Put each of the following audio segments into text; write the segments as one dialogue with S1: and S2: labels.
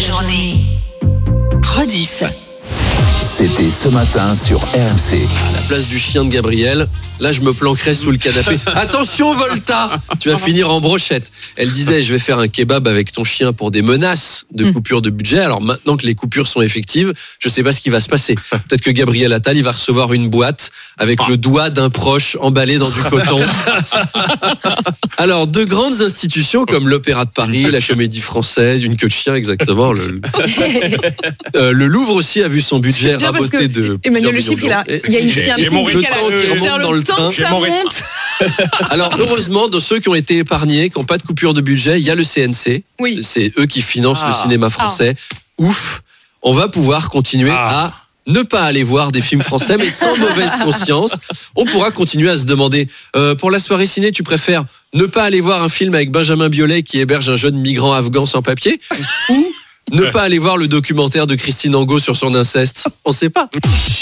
S1: journée. Rediff.
S2: C'était ce matin sur RMC.
S3: À la place du chien de Gabriel, là je me planquerais sous le canapé. Attention Volta, tu vas finir en brochette. Elle disait, je vais faire un kebab avec ton chien pour des menaces de coupure de budget. Alors maintenant que les coupures sont effectives, je sais pas ce qui va se passer. Peut-être que Gabriel Attal, il va recevoir une boîte avec le doigt d'un proche emballé dans du coton. Alors, de grandes institutions comme l'Opéra de Paris, la Comédie Française, une queue de chien exactement. Le Louvre aussi a vu son budget raboté de
S4: Emmanuel Le Chypre, il y a un petit décalage.
S3: Dans le train. Alors heureusement, de ceux qui ont été épargnés, qui n'ont pas de coupure de budget, il y a le CNC.
S4: Oui.
S3: C'est eux qui financent le cinéma français. Ouf, on va pouvoir continuer à ne pas aller voir des films français, mais sans mauvaise conscience. On pourra continuer à se demander, pour la soirée ciné, tu préfères ne pas aller voir un film avec Benjamin Biolay qui héberge un jeune migrant afghan sans papier, ou ne pas aller voir le documentaire de Christine Angot sur son inceste? On sait pas.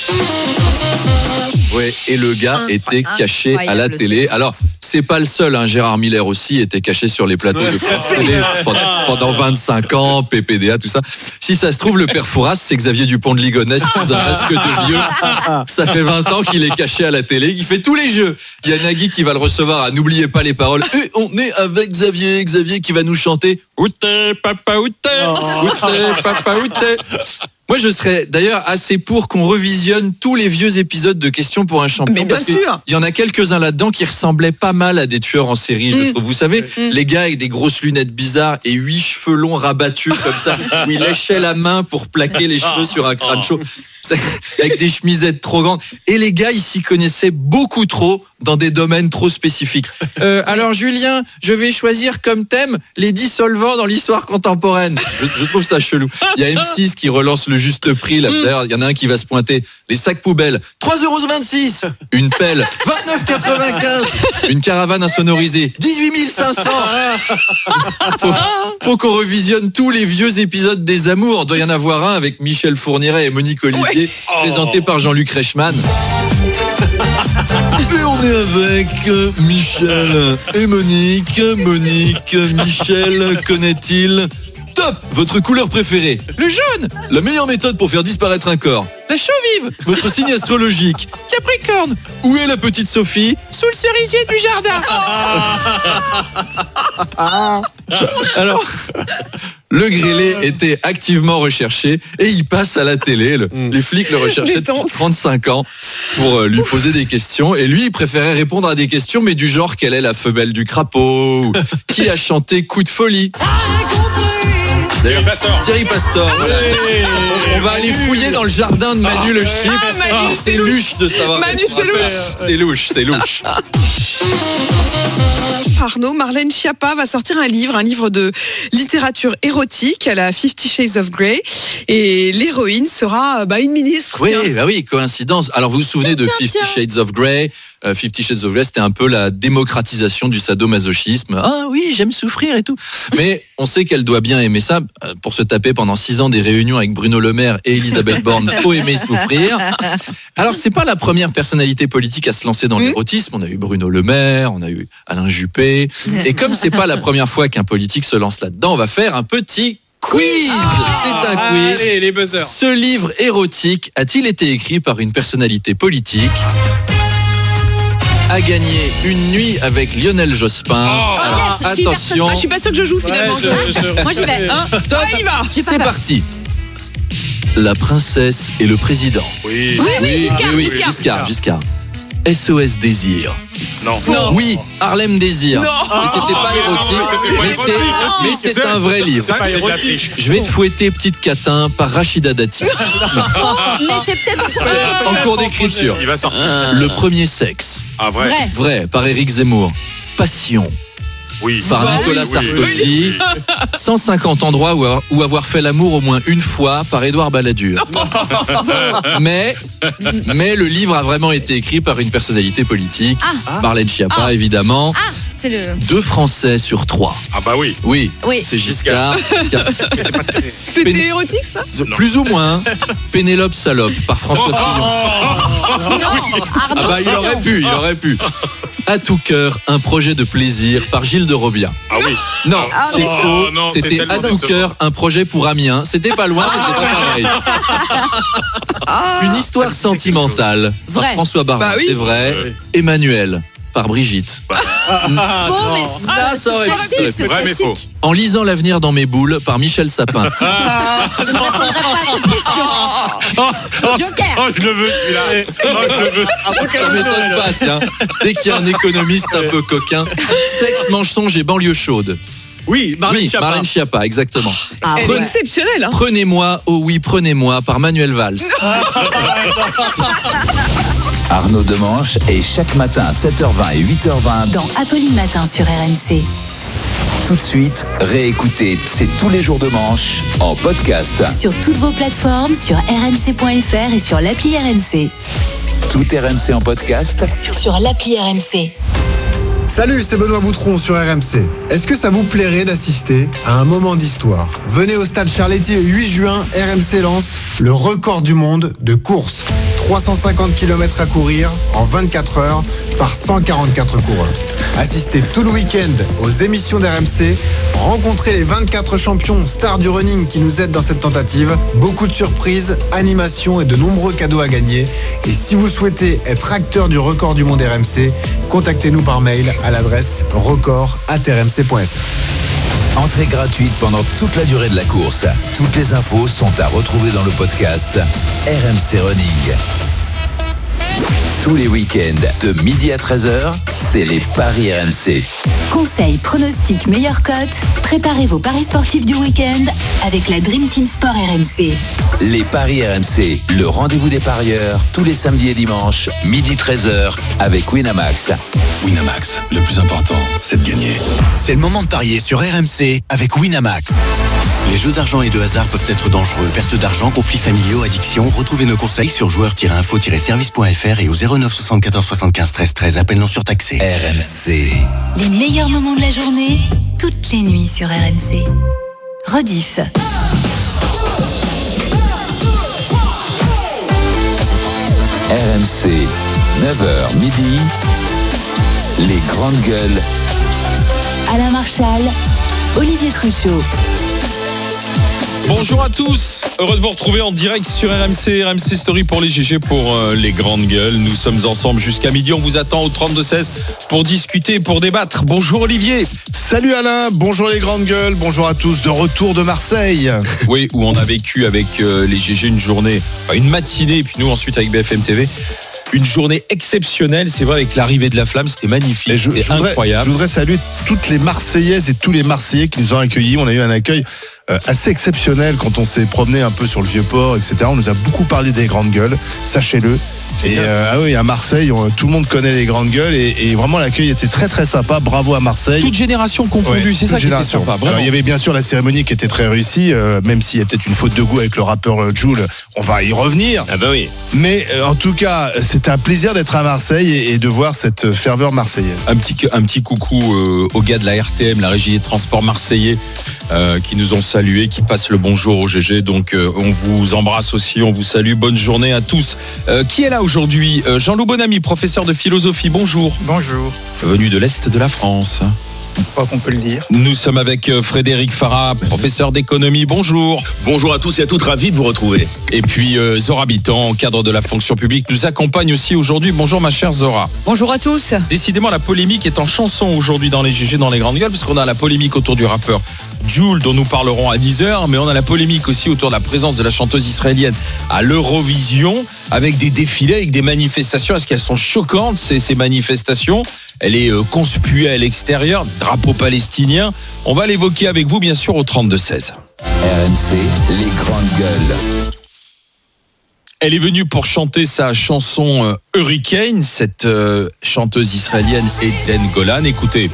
S3: Ouais, et le gars était caché à la télé. Alors, c'est pas le seul, hein. Gérard Miller aussi était caché sur les plateaux de France Télé pendant 25 ans, PPDA, tout ça. Si ça se trouve, le père Fouras, c'est Xavier Dupont de Ligonnès sous un masque de vieux. Ça fait 20 ans qu'il est caché à la télé, il fait tous les jeux. Il y a Nagui qui va le recevoir à N'oubliez pas les paroles. Et on est avec Xavier qui va nous chanter « Où t'es, papa, où t'es ? Où t'es, papa, où t'es ?» Moi, je serais d'ailleurs assez pour qu'on revisionne tous les vieux épisodes de Questions pour un champion.
S4: Mais bien sûr.
S3: Il y en a quelques-uns là-dedans qui ressemblaient pas mal à des tueurs en série, je trouve. Vous savez, les gars avec des grosses lunettes bizarres et 8 cheveux longs rabattus comme ça, où ils léchaient la main pour plaquer les cheveux sur un crâne chaud, avec des chemisettes trop grandes. Et les gars, ils s'y connaissaient beaucoup trop dans des domaines trop spécifiques. Alors Julien, je vais choisir comme thème les dissolvants dans l'histoire contemporaine. Je trouve ça chelou. Il y a M6 qui relance le juste prix. Là, d'ailleurs, il y en a un qui va se pointer. Les sacs poubelles, 3,26 €. Une pelle, 29,95 €. Une caravane insonorisée, 18 500 €. Faut qu'on revisionne tous les vieux épisodes des Amours. Doit y en avoir un avec Michel Fourniret et Monique Olivier, présenté par Jean-Luc Reichmann. Et on est avec Michel et Monique. Monique, Michel, connaît-il? Top! Votre couleur préférée? Le jaune! La meilleure méthode pour faire disparaître un corps? La chaux-vive! Votre signe astrologique? Capricorne! Où est la petite Sophie? Sous le cerisier du jardin! Alors, le grêlé était activement recherché et il passe à la télé. Les flics le recherchaient depuis 35 ans pour lui poser des questions. Et lui, il préférait répondre à des questions, mais du genre, quelle est la femelle du crapaud? Ou, qui a chanté Coup de folie? D'ailleurs, Thierry Pastor. Voilà. On va aller fouiller dans le jardin de Manu Le Chypre. C'est louche de savoir.
S4: Manu, c'est louche.
S3: C'est louche.
S4: Arnaud, Marlène Schiappa va sortir un livre de littérature érotique à la 50 Shades of Grey. Et l'héroïne sera une ministre.
S3: Oui, coïncidence. Alors, vous vous souvenez de 50 Shades of Grey? 50 Shades of Grey, c'était un peu la démocratisation du sadomasochisme. Ah oui, j'aime souffrir et tout. Mais on sait qu'elle doit bien aimer ça. Pour se taper pendant 6 ans des réunions avec Bruno Le Maire et Elisabeth Borne, faut aimer souffrir. Alors, c'est pas la première personnalité politique à se lancer dans l'érotisme. On a eu Bruno Le Maire, on a eu Alain Juppé. Et comme c'est pas la première fois qu'un politique se lance là-dedans, on va faire un petit quiz. C'est un quiz.
S5: Allez, les buzzers.
S3: Ce livre érotique a-t-il été écrit par une personnalité politique? A gagné une nuit avec Lionel Jospin. Alors, attention.
S4: Je suis pas sûr que je joue finalement.
S1: Moi j'y vais.
S3: Top.
S4: Il va.
S3: C'est parti. La princesse et le président.
S5: Oui.
S3: Giscard. SOS Désir.
S5: Non.
S3: Oui, Harlem Désir.
S4: Non.
S3: C'était pas érotique, mais c'est un vrai livre.
S5: C'est pas érotique.
S3: Je vais te fouetter, petite catin, par Rachida Dati.
S1: Mais c'est peut-être
S3: En cours d'écriture.
S5: Il va sortir.
S3: Le premier sexe.
S5: Ah, vrai.
S3: Vrai, par Éric Zemmour. Passion.
S5: Oui.
S3: Par Nicolas Sarkozy. 150 endroits où avoir fait l'amour au moins une fois, par Édouard Balladur. Mais le livre a vraiment été écrit par une personnalité politique. Marlène Schiappa, évidemment.
S1: c'est le...
S2: 2 Français sur 3.
S5: Ah bah oui.
S2: Oui,
S1: Oui.
S2: c'est Giscard.
S4: C'était érotique, ça?
S2: Plus ou moins. Pénélope Salope par François Fillon.
S1: Non, Arnaud,
S2: Ah bah il aurait pu.
S3: À tout cœur, un projet de plaisir par Gilles de Robia.
S5: Ah oui.
S3: Non, c'est
S5: mais-
S3: faux.
S5: Oh, non, c'est
S3: C'était
S5: tellement
S3: À tout
S5: décevant.
S3: cœur, un projet pour Amiens. C'était pas loin, mais c'est pas pareil. Une histoire sentimentale par
S1: Vrai.
S3: François Barra,
S4: Bah oui.
S3: c'est vrai. Emmanuel par Brigitte.
S1: Bon, mais
S3: Ça aurait pu.
S1: c'est chic, c'est
S5: Vrai
S1: très
S5: mais faux.
S1: chic.
S3: En lisant l'avenir dans mes boules par Michel Sapin.
S1: Je ne répondrai pas à cette question. Joker.
S5: Oh, je le veux celui-là. Oh, je le veux.
S3: Ça m'étonne pas, tiens. Dès qu'il y a un économiste un peu coquin. Sexe, mensonge et banlieue chaude.
S6: Oui,
S3: Oui, Marlène Schiappa, exactement.
S1: Ah,
S4: Elle est
S1: ouais.
S4: exceptionnelle. Hein.
S3: Prenez-moi, oh oui, prenez-moi par Manuel Valls.
S2: Arnaud Demanche est chaque matin à 7h20 et 8h20.
S7: Dans Apolline Matin sur RMC.
S2: Tout de suite, réécoutez C'est tous les jours de manche en podcast.
S7: Sur toutes vos plateformes, sur rmc.fr et sur l'appli RMC.
S2: Tout RMC en podcast.
S7: Sur l'appli RMC.
S8: Salut, c'est Benoît Boutron sur RMC. Est-ce que ça vous plairait d'assister à un moment d'histoire ? Venez au stade Charletti le 8 juin, RMC lance le record du monde de course. 350 km à courir en 24 heures par 144 coureurs. Assistez tout le week-end aux émissions d'RMC, rencontrez les 24 champions stars du running qui nous aident dans cette tentative, beaucoup de surprises, animations et de nombreux cadeaux à gagner. Et si vous souhaitez être acteur du record du monde RMC, contactez-nous par mail à l'adresse record@rmc.fr.
S2: Entrée gratuite pendant toute la durée de la course. Toutes les infos sont à retrouver dans le podcast RMC Running. Tous les week-ends, de midi à 13h, c'est les Paris RMC.
S7: Conseils, pronostics, meilleures cotes. Préparez vos paris sportifs du week-end avec la Dream Team Sport RMC.
S2: Les Paris RMC, le rendez-vous des parieurs, tous les samedis et dimanches, midi 13h, avec Winamax.
S9: Winamax, le plus important, c'est de gagner.
S10: C'est le moment de parier sur RMC avec Winamax. Les jeux d'argent et de hasard peuvent être dangereux. Perte d'argent, conflits familiaux, addiction. Retrouvez nos conseils sur joueurs-info-service.fr et au 09 74 75 13 13. Appel non surtaxé.
S2: RMC.
S7: Les meilleurs moments de la journée, toutes les nuits sur RMC. Rediff.
S2: RMC, 9h midi, les grandes gueules.
S7: Alain Marchal, Olivier Truchot.
S11: Bonjour à tous, heureux de vous retrouver en direct sur RMC Story pour les GG, pour les grandes gueules. Nous sommes ensemble jusqu'à midi, on vous attend au 32-16 pour discuter, pour débattre. Bonjour Olivier.
S12: Salut Alain, bonjour les grandes gueules, bonjour à tous, de retour de Marseille.
S11: Oui, où on a vécu avec les GG une journée, une matinée, et puis nous ensuite avec BFM TV. Une journée exceptionnelle, c'est vrai, avec l'arrivée de la flamme, c'était magnifique, c'était incroyable.
S12: Je voudrais saluer toutes les Marseillaises et tous les Marseillais qui nous ont accueillis. On a eu un accueil assez exceptionnel quand on s'est promené un peu sur le Vieux-Port, etc. On nous a beaucoup parlé des grandes gueules, sachez-le. Et oui, à Marseille, tout le monde connaît les grandes gueules et vraiment l'accueil était très très sympa. Bravo à Marseille.
S11: Toute génération confondue, c'est ça qui était sympa. Vraiment.
S12: Alors, il y avait bien sûr la cérémonie qui était très réussie, même s'il y a peut-être une faute de goût avec le rappeur Jul, on va y revenir.
S5: Ah bah oui.
S12: Mais en tout cas, c'était un plaisir d'être à Marseille et de voir cette ferveur marseillaise.
S11: Un petit coucou aux gars de la RTM, la Régie des Transports marseillais, qui nous ont salués, qui passent le bonjour au GG. Donc on vous embrasse aussi, on vous salue. Bonne journée à tous. Qui est là aujourd'hui? Jean-Loup Bonamy, professeur de philosophie. Bonjour.
S6: Bonjour.
S11: Venu de l'Est de la France.
S6: Je crois qu'on peut le dire.
S11: Nous sommes avec Frédéric Farah, professeur d'économie. Bonjour.
S5: Bonjour à tous et à toutes, ravi de vous retrouver.
S11: Et puis Zora Bitan, cadre de la fonction publique, nous accompagne aussi aujourd'hui. Bonjour ma chère Zora.
S4: Bonjour à tous.
S11: Décidément, la polémique est en chanson aujourd'hui dans les GG, dans les grandes gueules, parce qu'on a la polémique autour du rappeur Jul, dont nous parlerons à 10h, mais on a la polémique aussi autour de la présence de la chanteuse israélienne à l'Eurovision, avec des défilés, avec des manifestations. Est-ce qu'elles sont choquantes, ces manifestations? Elle est conspuée à l'extérieur, drapeau palestinien. On va l'évoquer avec vous, bien sûr, au 32-16.
S2: RMC, les grandes gueules.
S11: Elle est venue pour chanter sa chanson Hurricane, cette chanteuse israélienne Eden Golan. Écoutez.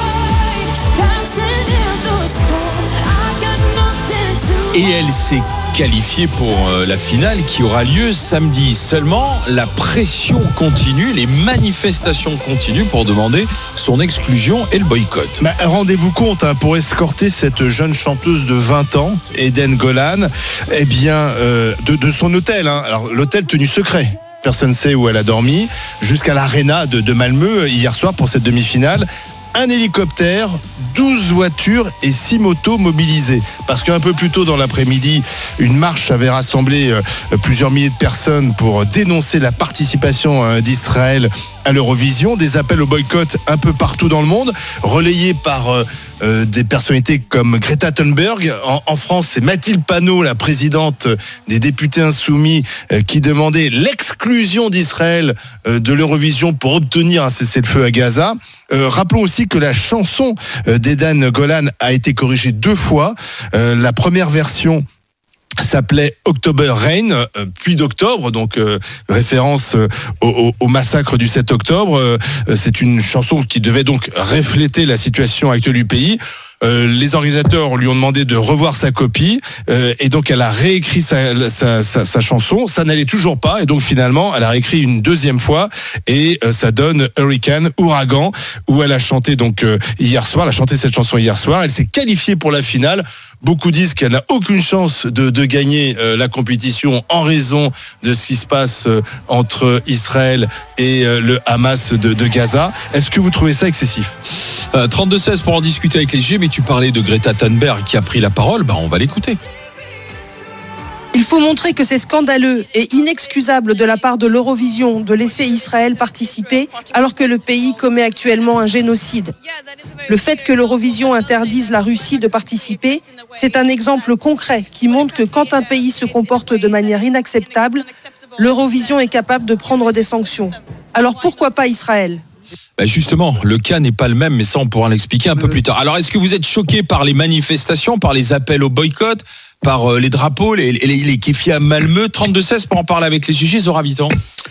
S11: Et elle s'est qualifié pour la finale qui aura lieu samedi. Seulement, la pression continue, les manifestations continuent pour demander son exclusion et le boycott.
S12: Rendez-vous compte, pour escorter cette jeune chanteuse de 20 ans, Eden Golan, eh bien, de son hôtel. Alors, l'hôtel tenu secret. Personne ne sait où elle a dormi, jusqu'à l'Arena de Malmö hier soir pour cette demi-finale. Un hélicoptère, 12 voitures et 6 motos mobilisées. Parce qu'un peu plus tôt dans l'après-midi, une marche avait rassemblé plusieurs milliers de personnes pour dénoncer la participation d'Israël à l'Eurovision. Des appels au boycott un peu partout dans le monde, relayés par des personnalités comme Greta Thunberg. En France, c'est Mathilde Panot, la présidente des députés insoumis, qui demandait l'exclusion d'Israël de l'Eurovision pour obtenir un cessez-le-feu à Gaza. Rappelons aussi que la chanson d'Eden Golan a été corrigée 2 fois. La première version s'appelait October Rain, pluie d'octobre, donc référence au massacre du 7 octobre. C'est une chanson qui devait donc refléter la situation actuelle du pays. Les organisateurs lui ont demandé de revoir sa copie et donc elle a réécrit sa chanson. Ça n'allait toujours pas et donc finalement elle a réécrit une 2e fois et ça donne Hurricane, Ouragan, où elle a chanté donc hier soir. Elle a chanté cette chanson hier soir. Elle s'est qualifiée pour la finale. Beaucoup disent qu'elle n'a aucune chance de gagner la compétition en raison de ce qui se passe entre Israël et le Hamas de Gaza. Est-ce que vous trouvez ça excessif ?
S11: 32-16 pour en discuter avec les G, mais tu parlais de Greta Thunberg qui a pris la parole, on va l'écouter.
S13: Il faut montrer que c'est scandaleux et inexcusable de la part de l'Eurovision de laisser Israël participer alors que le pays commet actuellement un génocide. Le fait que l'Eurovision interdise la Russie de participer, c'est un exemple concret qui montre que quand un pays se comporte de manière inacceptable, l'Eurovision est capable de prendre des sanctions. Alors pourquoi pas Israël ?
S11: Justement, le cas n'est pas le même, mais ça on pourra l'expliquer un peu plus tard. Alors est-ce que vous êtes choqué par les manifestations, par les appels au boycott, par les drapeaux, les kéfis à Malmö? 32-16 pour en parler avec les GG, Zora Habitant.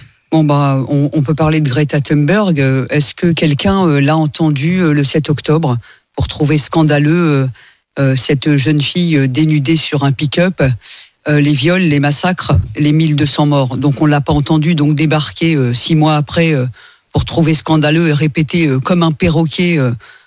S1: On peut parler de Greta Thunberg. Est-ce que quelqu'un l'a entendu le 7 octobre pour trouver scandaleux cette jeune fille dénudée sur un pick-up, les viols, les massacres, les 1200 morts? Donc on l'a pas entendu donc débarquer 6 mois après pour trouver scandaleux et répéter comme un perroquet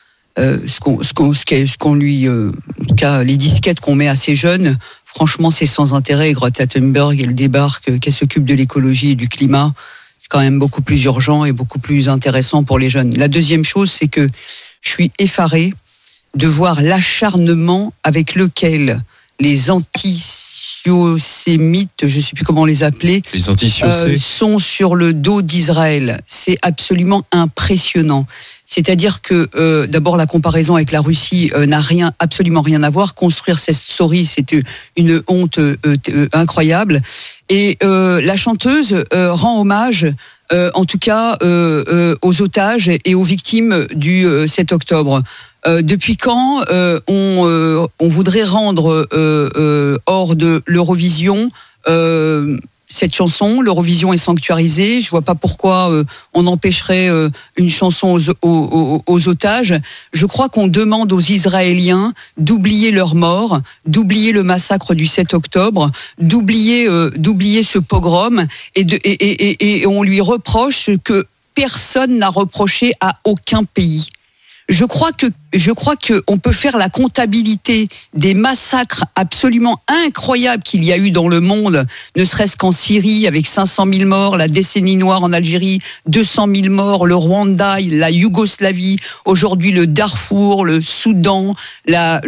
S1: ce qu'on lui, en tout cas les disquettes qu'on met à ces jeunes. Franchement, c'est sans intérêt. Greta Thunberg, elle débarque, qu'elle s'occupe de l'écologie et du climat. C'est quand même beaucoup plus urgent et beaucoup plus intéressant pour les jeunes. La deuxième chose, c'est que je suis effarée de voir l'acharnement avec lequel les antisémites, je ne sais plus comment les appeler, sont sur le dos d'Israël. C'est absolument impressionnant. C'est-à-dire que d'abord la comparaison avec la Russie n'a absolument rien à voir. Construire cette story, c'est une honte incroyable. Et la chanteuse rend hommage, en tout cas, aux otages et aux victimes du 7 octobre. Depuis quand on voudrait rendre hors de l'Eurovision cette chanson? L'Eurovision est sanctuarisée. Je vois pas pourquoi on empêcherait une chanson aux otages. Je crois qu'on demande aux Israéliens d'oublier leurs morts, d'oublier le massacre du 7 octobre, d'oublier ce pogrom et on lui reproche ce que personne n'a reproché à aucun pays. Je crois que on peut faire la comptabilité des massacres absolument incroyables qu'il y a eu dans le monde, ne serait-ce qu'en Syrie avec 500 000 morts, la décennie noire en Algérie, 200 000 morts, le Rwanda, la Yougoslavie, aujourd'hui le Darfour, le Soudan, la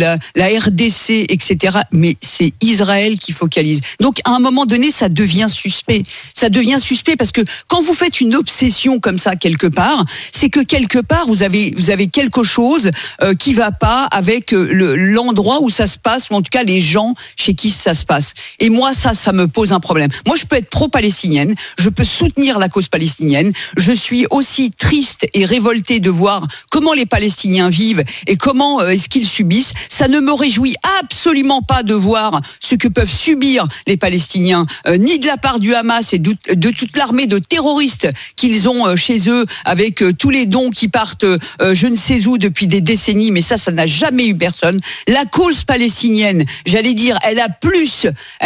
S1: RDC, etc. Mais c'est Israël qui focalise. Donc à un moment donné, ça devient suspect. Ça devient suspect parce que quand vous faites une obsession comme ça quelque part, c'est que quelque part vous avez quelque chose qui va pas avec l'endroit où ça se passe, ou en tout cas les gens chez qui ça se passe. Et moi, ça me pose un problème. Moi, je peux être pro-palestinienne, je peux soutenir la cause palestinienne, je suis aussi triste et révoltée de voir comment les Palestiniens vivent et comment est-ce qu'ils subissent. Ça ne me réjouit absolument pas de voir ce que peuvent subir les Palestiniens, ni de la part du Hamas et de toute l'armée de terroristes qu'ils ont chez eux, avec tous les dons qui partent je ne sais où depuis depuis des décennies, mais ça n'a jamais eu personne. La cause palestinienne, j'allais dire, elle a plus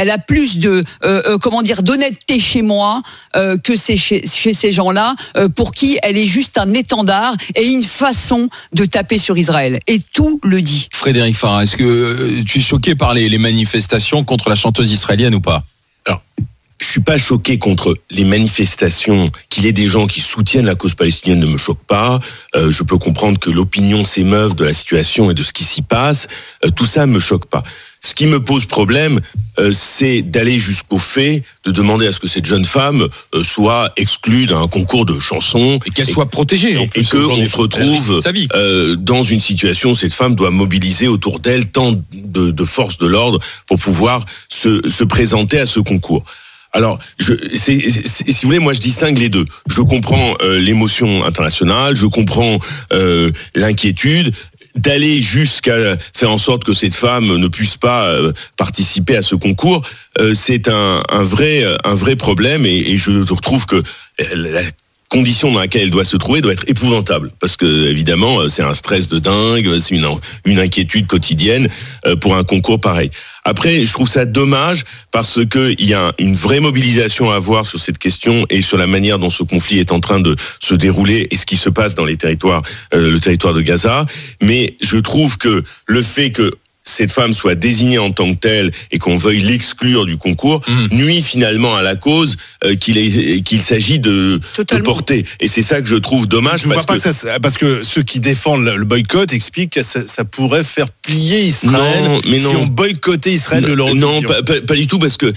S1: de d'honnêteté chez moi que chez ces gens-là, pour qui elle est juste un étendard et une façon de taper sur Israël. Et tout le dit.
S11: Frédéric Farah, est-ce que tu es choqué par les manifestations contre la chanteuse israélienne ou pas ?
S5: Alors, je suis pas choqué contre les manifestations. Qu'il y ait des gens qui soutiennent la cause palestinienne ne me choque pas. Je peux comprendre que l'opinion s'émeuve de la situation et de ce qui s'y passe. Tout ça me choque pas. Ce qui me pose problème, c'est d'aller jusqu'au fait de demander à ce que cette jeune femme soit exclue d'un concours de chansons.
S11: Et qu'elle soit protégée. En plus,
S5: et qu'on se retrouve dans une situation où cette femme doit mobiliser autour d'elle tant de forces de l'ordre pour pouvoir se présenter à ce concours. Alors, si vous voulez, moi je distingue les deux. Je comprends l'émotion internationale, je comprends l'inquiétude. D'aller jusqu'à faire en sorte que cette femme ne puisse pas participer à ce concours, c'est un vrai problème, et je trouve que la condition dans laquelle elle doit se trouver doit être épouvantable, parce que évidemment c'est un stress de dingue, c'est une inquiétude quotidienne pour un concours pareil. Après, je trouve ça dommage parce que il y a une vraie mobilisation à avoir sur cette question et sur la manière dont ce conflit est en train de se dérouler et ce qui se passe dans le territoire de Gaza. Mais je trouve que le fait que cette femme soit désignée en tant que telle et qu'on veuille l'exclure du concours nuit finalement à la cause qu'il s'agit de porter. Et c'est ça que je trouve dommage.
S12: Parce que ceux qui défendent le boycott expliquent que ça pourrait faire plier Israël si on boycottait Israël de l'Eurovision.
S5: Non, pas du tout, parce que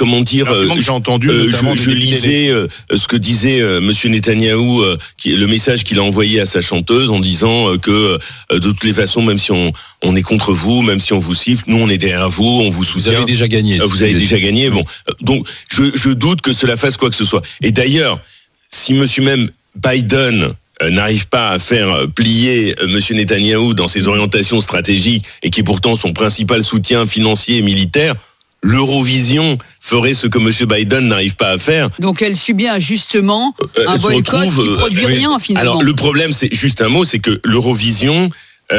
S12: j'ai entendu,
S5: je lisais ce que disait Monsieur Netanyahou, le message qu'il a envoyé à sa chanteuse en disant que de toutes les façons, même si on est contre vous, même si on vous siffle, nous on est derrière vous, on vous soutient.
S11: Vous avez déjà gagné.
S5: Vous avez déjà gagné. Bon, donc je doute que cela fasse quoi que ce soit. Et d'ailleurs, si Monsieur même Biden n'arrive pas à faire plier Monsieur Netanyahou dans ses orientations stratégiques et qui est pourtant son principal soutien financier et militaire, l'Eurovision ferait ce que Monsieur Biden n'arrive pas à faire.
S1: Donc elle subit justement un boycott qui produit rien finalement.
S5: Alors le problème, c'est juste un mot, c'est que l'Eurovision,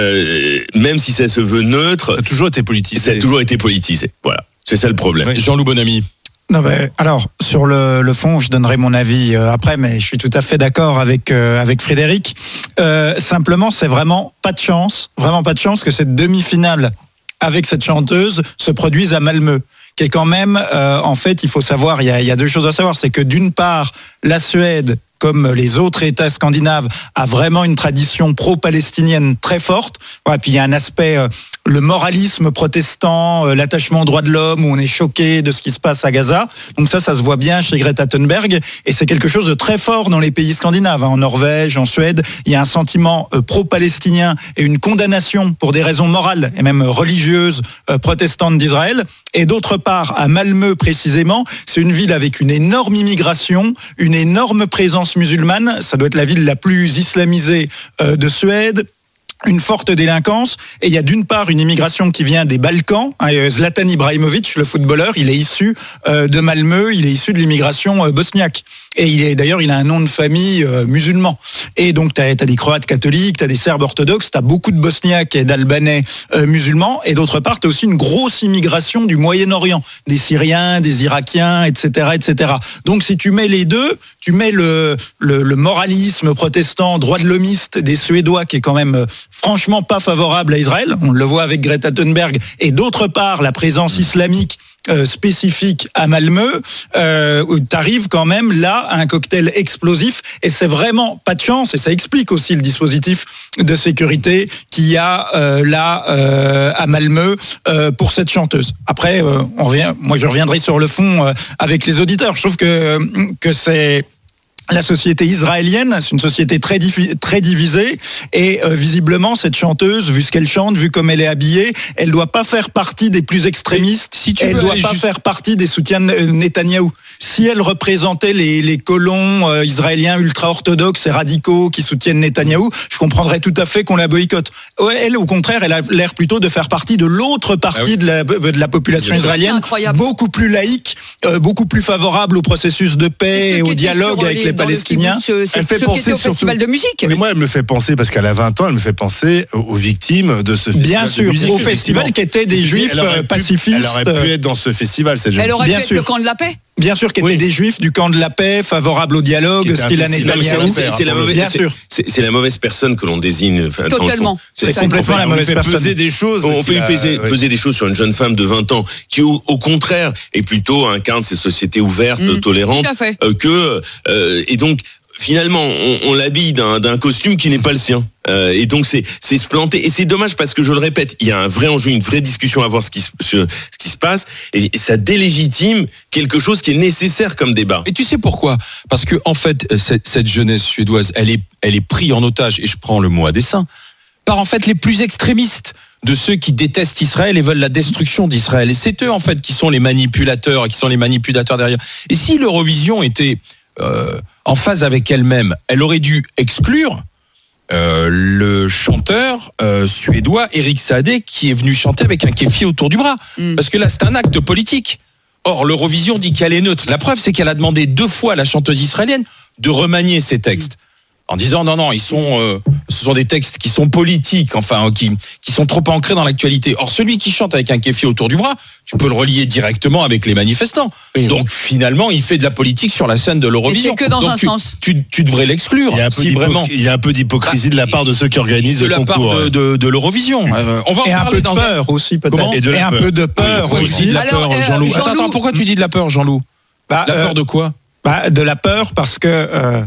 S5: même si ça se veut neutre,
S12: ça a toujours été politisé.
S5: Ça a toujours été politisé. Voilà, c'est ça le problème.
S11: Ouais, Jean-Loup Bonamy.
S6: Non, mais alors sur le fond, je donnerai mon avis après, mais je suis tout à fait d'accord avec Frédéric. Simplement, c'est vraiment pas de chance que cette demi-finale avec cette chanteuse se produise à Malmö, qui est quand même, en fait, il faut savoir, il y a deux choses à savoir, c'est que d'une part, la Suède, comme les autres États scandinaves, a vraiment une tradition pro-palestinienne très forte. Ouais, puis il y a un aspect, le moralisme protestant, l'attachement aux droits de l'homme, où on est choqué de ce qui se passe à Gaza. Donc ça se voit bien chez Greta Thunberg, et c'est quelque chose de très fort dans les pays scandinaves. En Norvège, en Suède, il y a un sentiment pro-palestinien et une condamnation pour des raisons morales et même religieuses protestantes d'Israël. Et d'autre part, à Malmö précisément, c'est une ville avec une énorme immigration, une énorme présence musulmane. Ça doit être la ville la plus islamisée de Suède. Une forte délinquance, et il y a d'une part une immigration qui vient des Balkans. Zlatan Ibrahimovic, le footballeur, il est issu de Malmö, il est issu de l'immigration bosniaque. Et il a un nom de famille musulman. Et donc t'as des Croates catholiques, t'as des Serbes orthodoxes, t'as beaucoup de Bosniaques et d'Albanais musulmans. Et d'autre part, t'as aussi une grosse immigration du Moyen-Orient, des Syriens, des Irakiens, etc., etc. Donc si tu mets les deux, tu mets le moralisme protestant, droit de l'homiste des Suédois, qui est quand même franchement pas favorable à Israël, on le voit avec Greta Thunberg, et d'autre part la présence islamique spécifique à Malmö, tu arrives quand même là à un cocktail explosif, et c'est vraiment pas de chance, et ça explique aussi le dispositif de sécurité qu'il y a là à Malmö pour cette chanteuse. Après, moi je reviendrai sur le fond avec les auditeurs. Je trouve que c'est la société israélienne, c'est une société très divisée, et visiblement cette chanteuse, vu ce qu'elle chante, vu comme elle est habillée, elle doit pas faire partie des plus extrémistes. Elle doit pas faire partie des soutiens de Netanyahou. Si elle représentait les colons israéliens ultra-orthodoxes et radicaux qui soutiennent Netanyahou, je comprendrais tout à fait qu'on la boycotte. Elle, au contraire, elle a l'air plutôt de faire partie de l'autre partie de la population israélienne, beaucoup plus laïque, beaucoup plus favorable au processus de paix et au dialogue avec les palestiniens.
S1: C'est ce qui était au festival de musique.
S12: Mais moi, elle me fait penser, parce qu'elle a 20 ans, elle me fait penser aux victimes de ce festival.
S6: Bien sûr, au festival qui étaient des juifs pacifistes.
S12: Elle aurait pu être dans ce festival, cette jeune fille.
S1: Elle aurait pu être le camp de la paix.
S6: Bien sûr, qui étaient des juifs du camp de la paix, favorables au dialogue, ce qu'il a Netanyahou.
S5: C'est la mauvaise personne que l'on désigne.
S1: Totalement.
S6: C'est complètement la mauvaise personne.
S5: Peser des choses. On fait peser des choses sur une jeune femme de 20 ans qui, au contraire, est plutôt incarne ces sociétés ouvertes, tolérantes.
S1: Tout à fait.
S5: Et donc, finalement, on l'habille d'un costume qui n'est pas le sien. Et donc c'est se planter. Et c'est dommage parce que, je le répète, il y a un vrai enjeu, une vraie discussion à voir ce qui se passe, et ça délégitime quelque chose qui est nécessaire comme débat.
S11: Et tu sais pourquoi ? Parce que en fait, cette jeunesse suédoise, elle est prise en otage, et je prends le mot à dessein, par en fait les plus extrémistes de ceux qui détestent Israël et veulent la destruction d'Israël. Et c'est eux en fait qui sont les manipulateurs, derrière. Et si l'Eurovision était en phase avec elle-même, elle aurait dû exclure le chanteur suédois Erik Saade, qui est venu chanter avec un kéfi autour du bras. Parce que là, c'est un acte politique. Or, l'Eurovision dit qu'elle est neutre. La preuve, c'est qu'elle a demandé 2 fois à la chanteuse israélienne de remanier ses textes. En disant non, ce sont des textes qui sont politiques, enfin qui sont trop ancrés dans l'actualité. Or, celui qui chante avec un kéfi autour du bras, tu peux le relier directement avec les manifestants. Oui. Donc finalement, il fait de la politique sur la scène de l'Eurovision.
S1: Et c'est que dans un sens.
S11: Tu devrais l'exclure.
S12: Il y a un peu d'hypocrisie de la part de ceux qui organisent le concours.
S11: De la part de l'Eurovision.
S6: On va et un peu de peur aussi peut-être.
S12: Et
S6: un peu de peur aussi.
S11: De la peur, Jean-Loup. Attends, pourquoi tu dis de la peur, Jean-Loup ? La peur de quoi ?
S6: De la peur parce que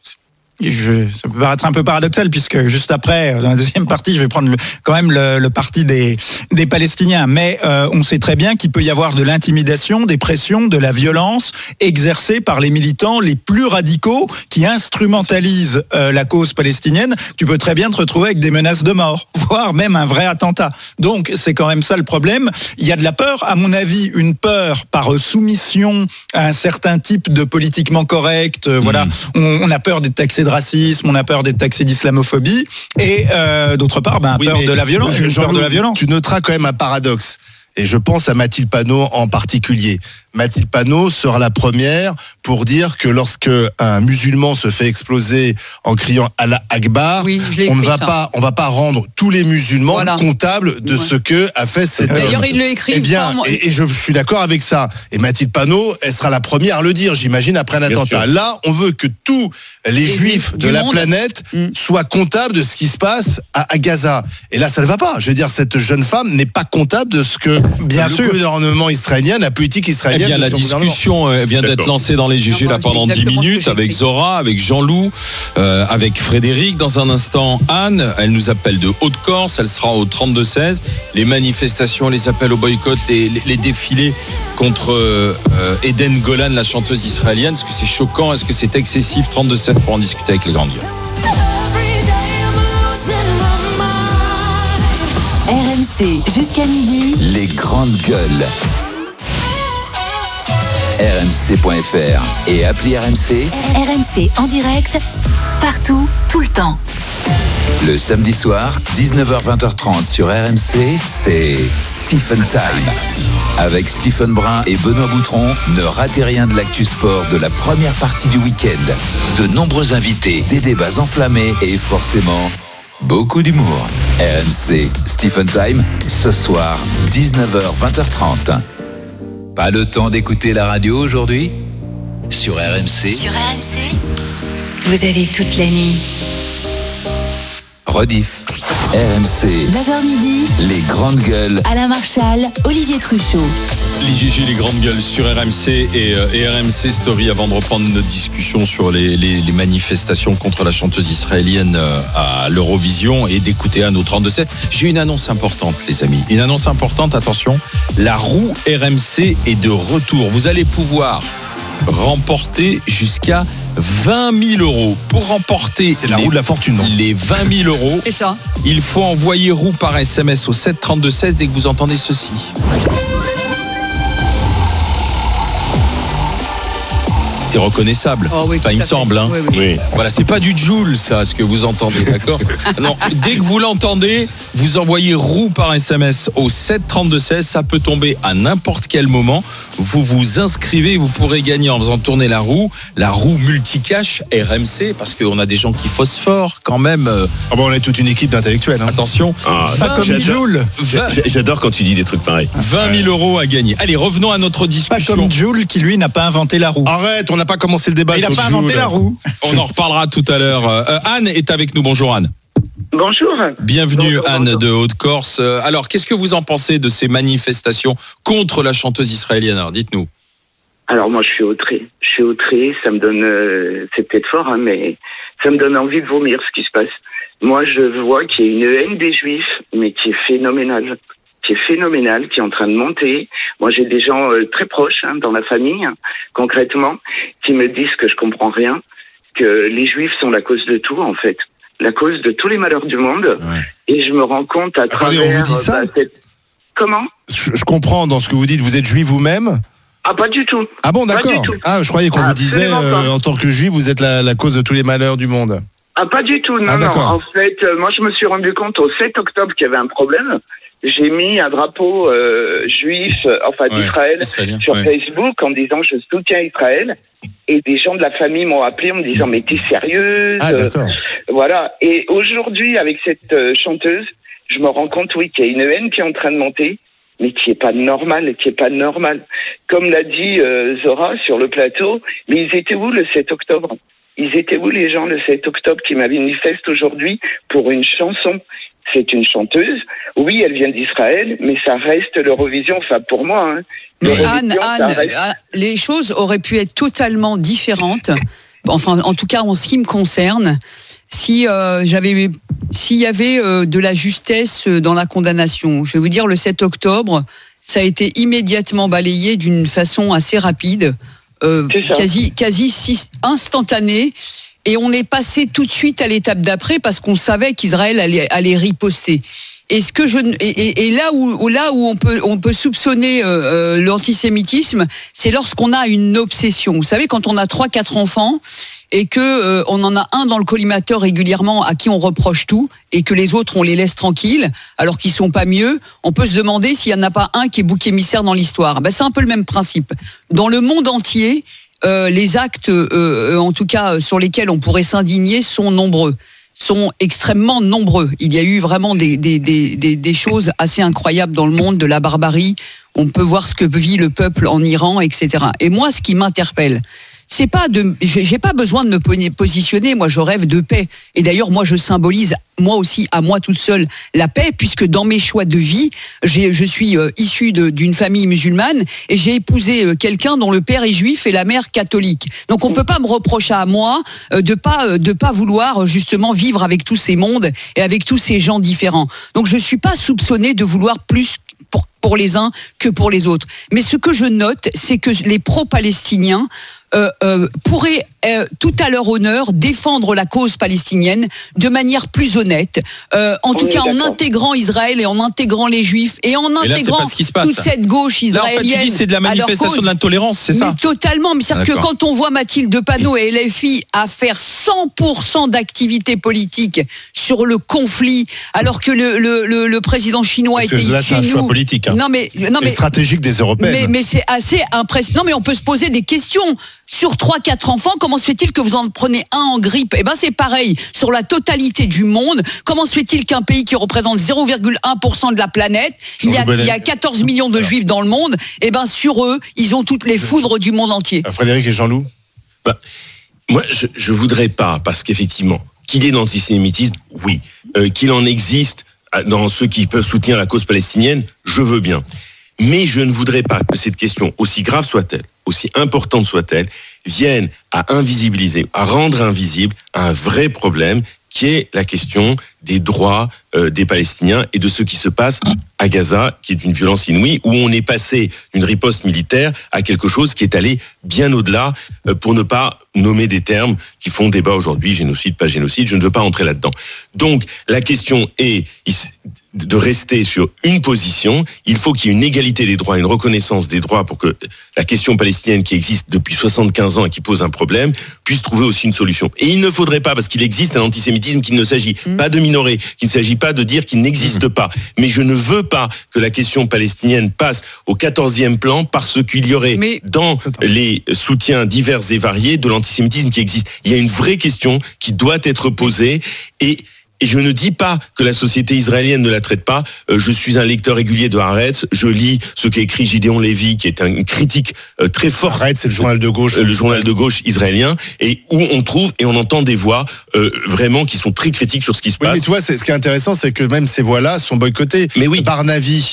S6: ça peut paraître un peu paradoxal, puisque juste après, dans la deuxième partie, je vais prendre quand même le parti des Palestiniens. Mais on sait très bien qu'il peut y avoir de l'intimidation, des pressions, de la violence exercée par les militants les plus radicaux qui instrumentalisent la cause palestinienne. Tu peux très bien te retrouver avec des menaces de mort, voire même un vrai attentat. Donc c'est quand même ça le problème. Il y a de la peur, à mon avis, une peur par soumission à un certain type de politiquement correct. Voilà, on a peur d'être taxé de racisme, on a peur d'être taxé d'islamophobie, et d'autre part, peur de la violence. Peur de la violence.
S12: Tu noteras quand même un paradoxe. Et je pense à Mathilde Panot en particulier. Mathilde Panot sera la première pour dire que lorsque un musulman se fait exploser en criant Allah Akbar, on ne va pas rendre tous les musulmans comptables de ce que a fait cette œuvre.
S1: D'ailleurs, il le écrit.
S12: Et je suis d'accord avec ça. Et Mathilde Panot, elle sera la première à le dire, j'imagine, après un attentat. Là, on veut que tous les juifs de la planète soient comptables de ce qui se passe à Gaza. Et là, ça ne va pas. Je veux dire, cette jeune femme n'est pas comptable de ce que le gouvernement israélien, la politique israélienne.
S11: La discussion vient d'être lancée dans les GG là pendant 10 minutes avec Zora, avec Jean-Loup, avec Frédéric. Dans un instant, Anne, elle nous appelle de Haute-Corse, elle sera au 32-16. Les manifestations, les appels au boycott, les défilés contre Eden Golan, la chanteuse israélienne. Est-ce que c'est choquant? Est-ce que c'est excessif? 32-16 pour en discuter avec les grandes gueules.
S7: RMC jusqu'à midi.
S2: Les grandes gueules. RMC.fr et appli RMC.
S7: RMC en direct, partout, tout le temps.
S2: Le samedi soir, 19h-20h30 sur RMC, c'est Stephen Time. Avec Stephen Brun et Benoît Boutron, ne ratez rien de l'actu sport de la première partie du week-end. De nombreux invités, des débats enflammés et forcément beaucoup d'humour. RMC Stephen Time, ce soir, 19h-20h30. Pas le temps d'écouter la radio aujourd'hui? Sur RMC.
S7: Sur RMC, vous avez toute la nuit.
S2: Rediff. RMC.
S7: 9h midi.
S2: Les grandes gueules.
S7: Alain Marchal, Olivier Truchot.
S11: Les GG, les grandes gueules sur RMC et RMC Story, avant de reprendre notre discussion sur les manifestations contre la chanteuse israélienne à l'Eurovision et d'écouter Anne au 32-7. J'ai une annonce importante, les amis. Une annonce importante, attention. La roue RMC est de retour. Vous allez pouvoir remporter jusqu'à 20 000 euros. Pour remporter
S12: c'est la roue de la fortune, non?
S11: Les 20 000 euros,
S1: c'est ça.
S11: Il faut envoyer roue par SMS au 732-16 dès que vous entendez ceci. C'est reconnaissable.
S1: Oh, oui,
S11: il me semble. Hein.
S5: Oui.
S11: Voilà, c'est pas du Joule, ça, ce que vous entendez, d'accord? Non, dès que vous l'entendez, vous envoyez roue par SMS au 732-16. Ça peut tomber à n'importe quel moment. Vous vous inscrivez, vous pourrez gagner en faisant tourner la roue multicache RMC, parce qu'on a des gens qui phosphorent quand même.
S12: On est toute une équipe d'intellectuels. Hein.
S11: Attention.
S6: Pas comme Joule.
S5: J'adore quand tu dis des trucs pareils.
S11: 20 000 € à gagner. Allez, revenons à notre discussion.
S6: Pas comme Joule qui, lui, n'a pas inventé la roue.
S12: Arrête, on n'a pas commencé le débat.
S6: Il n'a pas inventé la roue.
S11: On en reparlera tout à l'heure. Anne est avec nous. Bonjour Anne.
S14: Bonjour.
S11: Bienvenue Anne de Haute-Corse. Alors, qu'est-ce que vous en pensez de ces manifestations contre la chanteuse israélienne? Alors, dites-nous.
S14: Alors moi je suis outré, ça me donne, c'est peut-être fort, mais ça me donne envie de vomir ce qui se passe. Moi je vois qu'il y a une haine des Juifs, mais qui est phénoménale, qui est en train de monter. Moi j'ai des gens très proches dans la famille, concrètement, qui me disent que je comprends rien, que les Juifs sont la cause de tout en fait, la cause de tous les malheurs du monde, et je me rends compte à travers...
S12: on vous dit ça
S14: Comment ?
S12: Je comprends dans ce que vous dites, vous êtes juif vous-même ?
S14: Ah, pas du tout.
S12: Ah bon, d'accord. Ah, je croyais qu'on vous disait, en tant que juif, vous êtes la cause de tous les malheurs du monde.
S14: Ah, pas du tout, non. En fait, moi, je me suis rendu compte au 7 octobre qu'il y avait un problème. J'ai mis un drapeau juif, d'Israël, sur Facebook en disant « Je soutiens Israël ». Et des gens de la famille m'ont appelé en me disant « Mais t'es sérieuse ?»
S12: d'accord.
S14: Voilà. Et aujourd'hui, avec cette chanteuse, je me rends compte, qu'il y a une haine qui est en train de monter, mais qui est pas normal. Comme l'a dit Zora sur le plateau, mais ils étaient où le 7 octobre ? Ils étaient où les gens le 7 octobre qui manifestent aujourd'hui pour une chanson ? C'est une chanteuse, oui, elle vient d'Israël, mais ça reste l'Eurovision, pour moi.
S1: Mais Anne, les choses auraient pu être totalement différentes, enfin, en tout cas en ce qui me concerne, s'il y avait de la justesse dans la condamnation. Je vais vous dire, le 7 octobre, ça a été immédiatement balayé d'une façon assez rapide, quasi instantanée, et on est passé tout de suite à l'étape d'après parce qu'on savait qu'Israël allait riposter. Et là où on peut soupçonner l'antisémitisme, c'est lorsqu'on a une obsession. Vous savez, quand on a 3-4 enfants et que on en a un dans le collimateur régulièrement à qui on reproche tout et que les autres on les laisse tranquilles alors qu'ils sont pas mieux, on peut se demander s'il y en a pas un qui est bouc émissaire dans l'histoire. C'est un peu le même principe. Dans le monde entier, les actes, en tout cas sur lesquels on pourrait s'indigner, sont extrêmement nombreux. Il y a eu vraiment des choses assez incroyables dans le monde, de la barbarie. On peut voir ce que vit le peuple en Iran, etc. Et moi, ce qui m'interpelle, j'ai pas besoin de me positionner. Moi, je rêve de paix. Et d'ailleurs, moi, je symbolise, moi aussi, à moi toute seule, la paix, puisque dans mes choix de vie, je suis issue d'une famille musulmane et j'ai épousé quelqu'un dont le père est juif et la mère catholique. Donc, on peut pas me reprocher à moi de pas vouloir justement vivre avec tous ces mondes et avec tous ces gens différents. Donc, je suis pas soupçonnée de vouloir plus pour les uns que pour les autres. Mais ce que je note, c'est que les pro-palestiniens pourraient tout à leur honneur défendre la cause palestinienne de manière plus honnête, en tout cas en intégrant Israël et en intégrant les Juifs et en intégrant toute cette gauche israélienne.
S11: Là, en fait, tu dis c'est de la manifestation de l'intolérance, c'est ça ?
S1: Mais totalement. Mais c'est-à-dire que quand on voit Mathilde Panot et LFI à faire 100% d'activité politique sur le conflit, alors que le président chinois était ici chez nous.
S12: C'est un choix politique.
S1: Non mais
S12: stratégique des Européennes.
S1: Mais c'est assez impressionnant. Non mais on peut se poser des questions. Sur 3-4 enfants, comment se fait-il que vous en prenez un en grippe ? C'est pareil sur la totalité du monde. Comment se fait-il qu'un pays qui représente 0,1% de la planète, il y a 14 millions de juifs dans le monde, sur eux, ils ont toutes les foudres du monde entier.
S12: Frédéric et Jean-Loup ?
S5: Moi, je voudrais pas, parce qu'effectivement, qu'il y ait d'antisémitisme, oui. Qu'il en existe dans ceux qui peuvent soutenir la cause palestinienne, je veux bien. Mais je ne voudrais pas que cette question, aussi grave soit-elle, aussi importante soit-elle, vienne à invisibiliser, à rendre invisible un vrai problème qui est la question des droits des Palestiniens et de ce qui se passe à Gaza, qui est une violence inouïe, où on est passé d'une riposte militaire à quelque chose qui est allé bien au-delà, pour ne pas nommer des termes qui font débat aujourd'hui, génocide, pas génocide, je ne veux pas entrer là-dedans. Donc, la question est de rester sur une position. Il faut qu'il y ait une égalité des droits, une reconnaissance des droits pour que la question palestinienne qui existe depuis 75 ans et qui pose un problème puisse trouver aussi une solution. Et il ne faudrait pas, parce qu'il existe un antisémitisme qu'il ne s'agit pas de minorer, qu'il ne s'agit pas de dire qu'il n'existe pas. Mais je ne veux pas que la question palestinienne passe au 14e plan parce qu'il y aurait dans les soutiens divers et variés de l'antisémitisme qui existe. Il y a une vraie question qui doit être posée et je ne dis pas que la société israélienne ne la traite pas. Je suis un lecteur régulier de Haaretz. Je lis ce qu'a écrit Gideon Lévy, qui est une critique très forte.
S12: Haaretz, c'est le journal de gauche.
S5: Le journal de gauche israélien. Et où on trouve et on entend des voix vraiment qui sont très critiques sur ce qui se passe.
S12: Mais tu vois, ce qui est intéressant, c'est que même ces voix-là sont boycottées.
S5: Mais oui.
S12: Barnavi,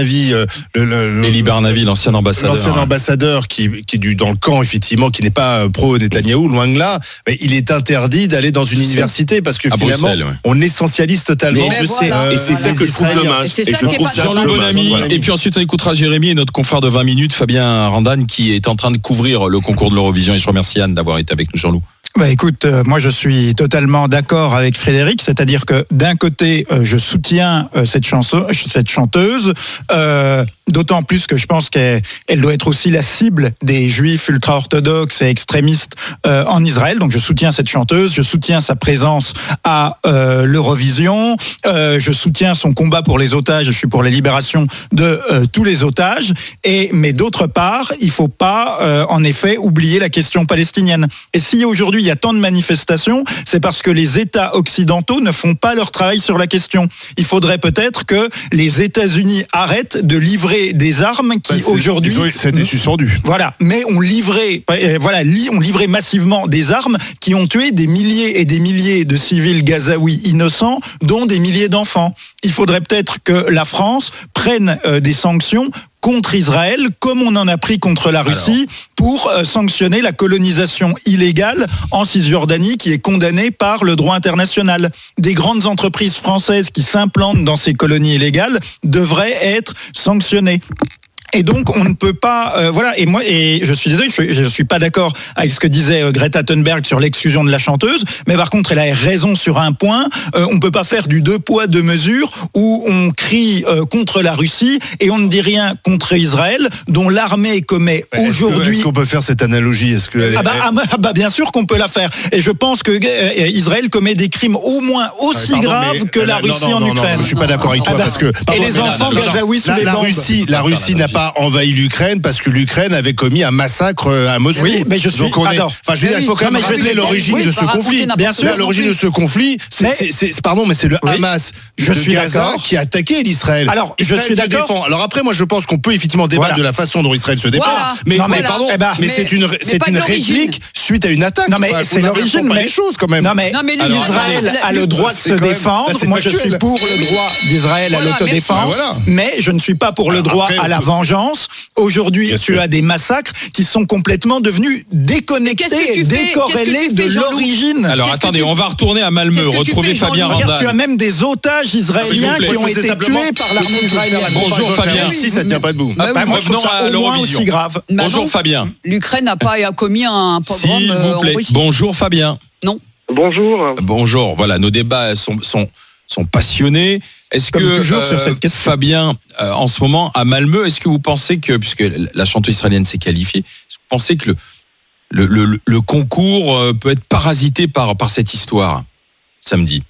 S11: Eli Barnavi, l'ancien ambassadeur.
S12: L'ancien ambassadeur qui est dans le camp, effectivement, qui n'est pas pro-Netanyahou, loin de là. Mais il est interdit d'aller dans une université parce que finalement,
S11: Bruxelles, ouais.
S12: On essentialise totalement.
S5: Mais je sais, et c'est ça que je trouve dommage.
S1: Et je trouve ça
S11: Jean-Loup Bonamy, et puis ensuite on écoutera Jérémy et notre confrère de 20 minutes, Fabien Randane, qui est en train de couvrir le concours de l'Eurovision. Et je remercie Anne d'avoir été avec nous, Jean-Loup.
S6: Écoute, moi je suis totalement d'accord avec Frédéric, c'est-à-dire que d'un côté, je soutiens cette chanteuse, d'autant plus que je pense qu'elle doit être aussi la cible des juifs ultra-orthodoxes et extrémistes en Israël. Donc je soutiens cette chanteuse, je soutiens sa présence à l'Eurovision, je soutiens son combat pour les otages, je suis pour la libération de tous les otages. Mais d'autre part, il ne faut pas en effet oublier la question palestinienne. Et si aujourd'hui il y a tant de manifestations, c'est parce que les États occidentaux ne font pas leur travail sur la question. Il faudrait peut-être que les États-Unis arrêtent de livrer des armes qui aujourd'hui...
S12: Ça a été suspendu.
S6: Voilà, mais on livrait massivement des armes qui ont tué des milliers et des milliers de civils gazaouis innocents, dont des milliers d'enfants. Il faudrait peut-être que la France prenne des sanctions contre Israël, comme on en a pris contre la Russie, pour sanctionner la colonisation illégale en Cisjordanie qui est condamnée par le droit international. Des grandes entreprises françaises qui s'implantent dans ces colonies illégales devraient être sanctionnées. Et donc on ne peut pas et je suis désolé, je suis pas d'accord avec ce que disait Greta Thunberg sur l'exclusion de la chanteuse, mais par contre elle a raison sur un point, on peut pas faire du 2 poids 2 mesures où on crie contre la Russie et on ne dit rien contre Israël dont l'armée commet aujourd'hui.
S12: Est-ce qu'on peut faire cette analogie?
S6: Bien sûr qu'on peut la faire, et je pense que Israël commet des crimes au moins aussi graves que la Russie en Ukraine.
S12: Je suis pas d'accord avec toi parce que
S6: et les enfants gazaouis sous les bombes.
S12: La Russie n'a pas envahi l'Ukraine parce que l'Ukraine avait commis un massacre à Moscou.
S6: Oui, mais je suis.
S12: Donc il faut quand même rappeler l'origine de ce conflit.
S6: Bien sûr,
S12: l'origine de ce conflit, c'est le Hamas de Gaza qui a attaqué l'Israël.
S6: Alors, je suis d'accord.
S12: Alors après, moi, je pense qu'on peut effectivement débattre de la façon dont Israël se défend. Mais c'est une réplique suite à une attaque.
S6: Non, mais c'est l'origine.
S12: Mais les choses quand même.
S6: Non, mais Israël a le droit de se défendre. Moi, je suis pour le droit d'Israël à l'autodéfense, mais je ne suis pas pour le droit à la vengeance. Aujourd'hui, tu as des massacres qui sont complètement devenus déconnectés et décorrélés de l'origine.
S11: Alors attendez, on va retourner à Malmö, retrouver Fabien Randane.
S6: Tu as même des otages israéliens qui ont été tués par l'armée israélienne.
S11: Bonjour Fabien.
S12: Si ça ne tient pas debout.
S11: Revenons à l'Eurovision. Bonjour Fabien.
S1: L'Ukraine n'a pas commis un pogrom en Russie.
S11: Bonjour Fabien.
S1: Non.
S15: Bonjour.
S11: Bonjour. Voilà, nos débats sont passionnés. Est-ce
S6: comme
S11: que
S6: toujours sur cette question.
S11: Fabien, en ce moment à Malmö, est-ce que vous pensez que, puisque la chanteuse israélienne s'est qualifiée, est-ce que vous pensez que le concours peut être parasité par cette histoire samedi?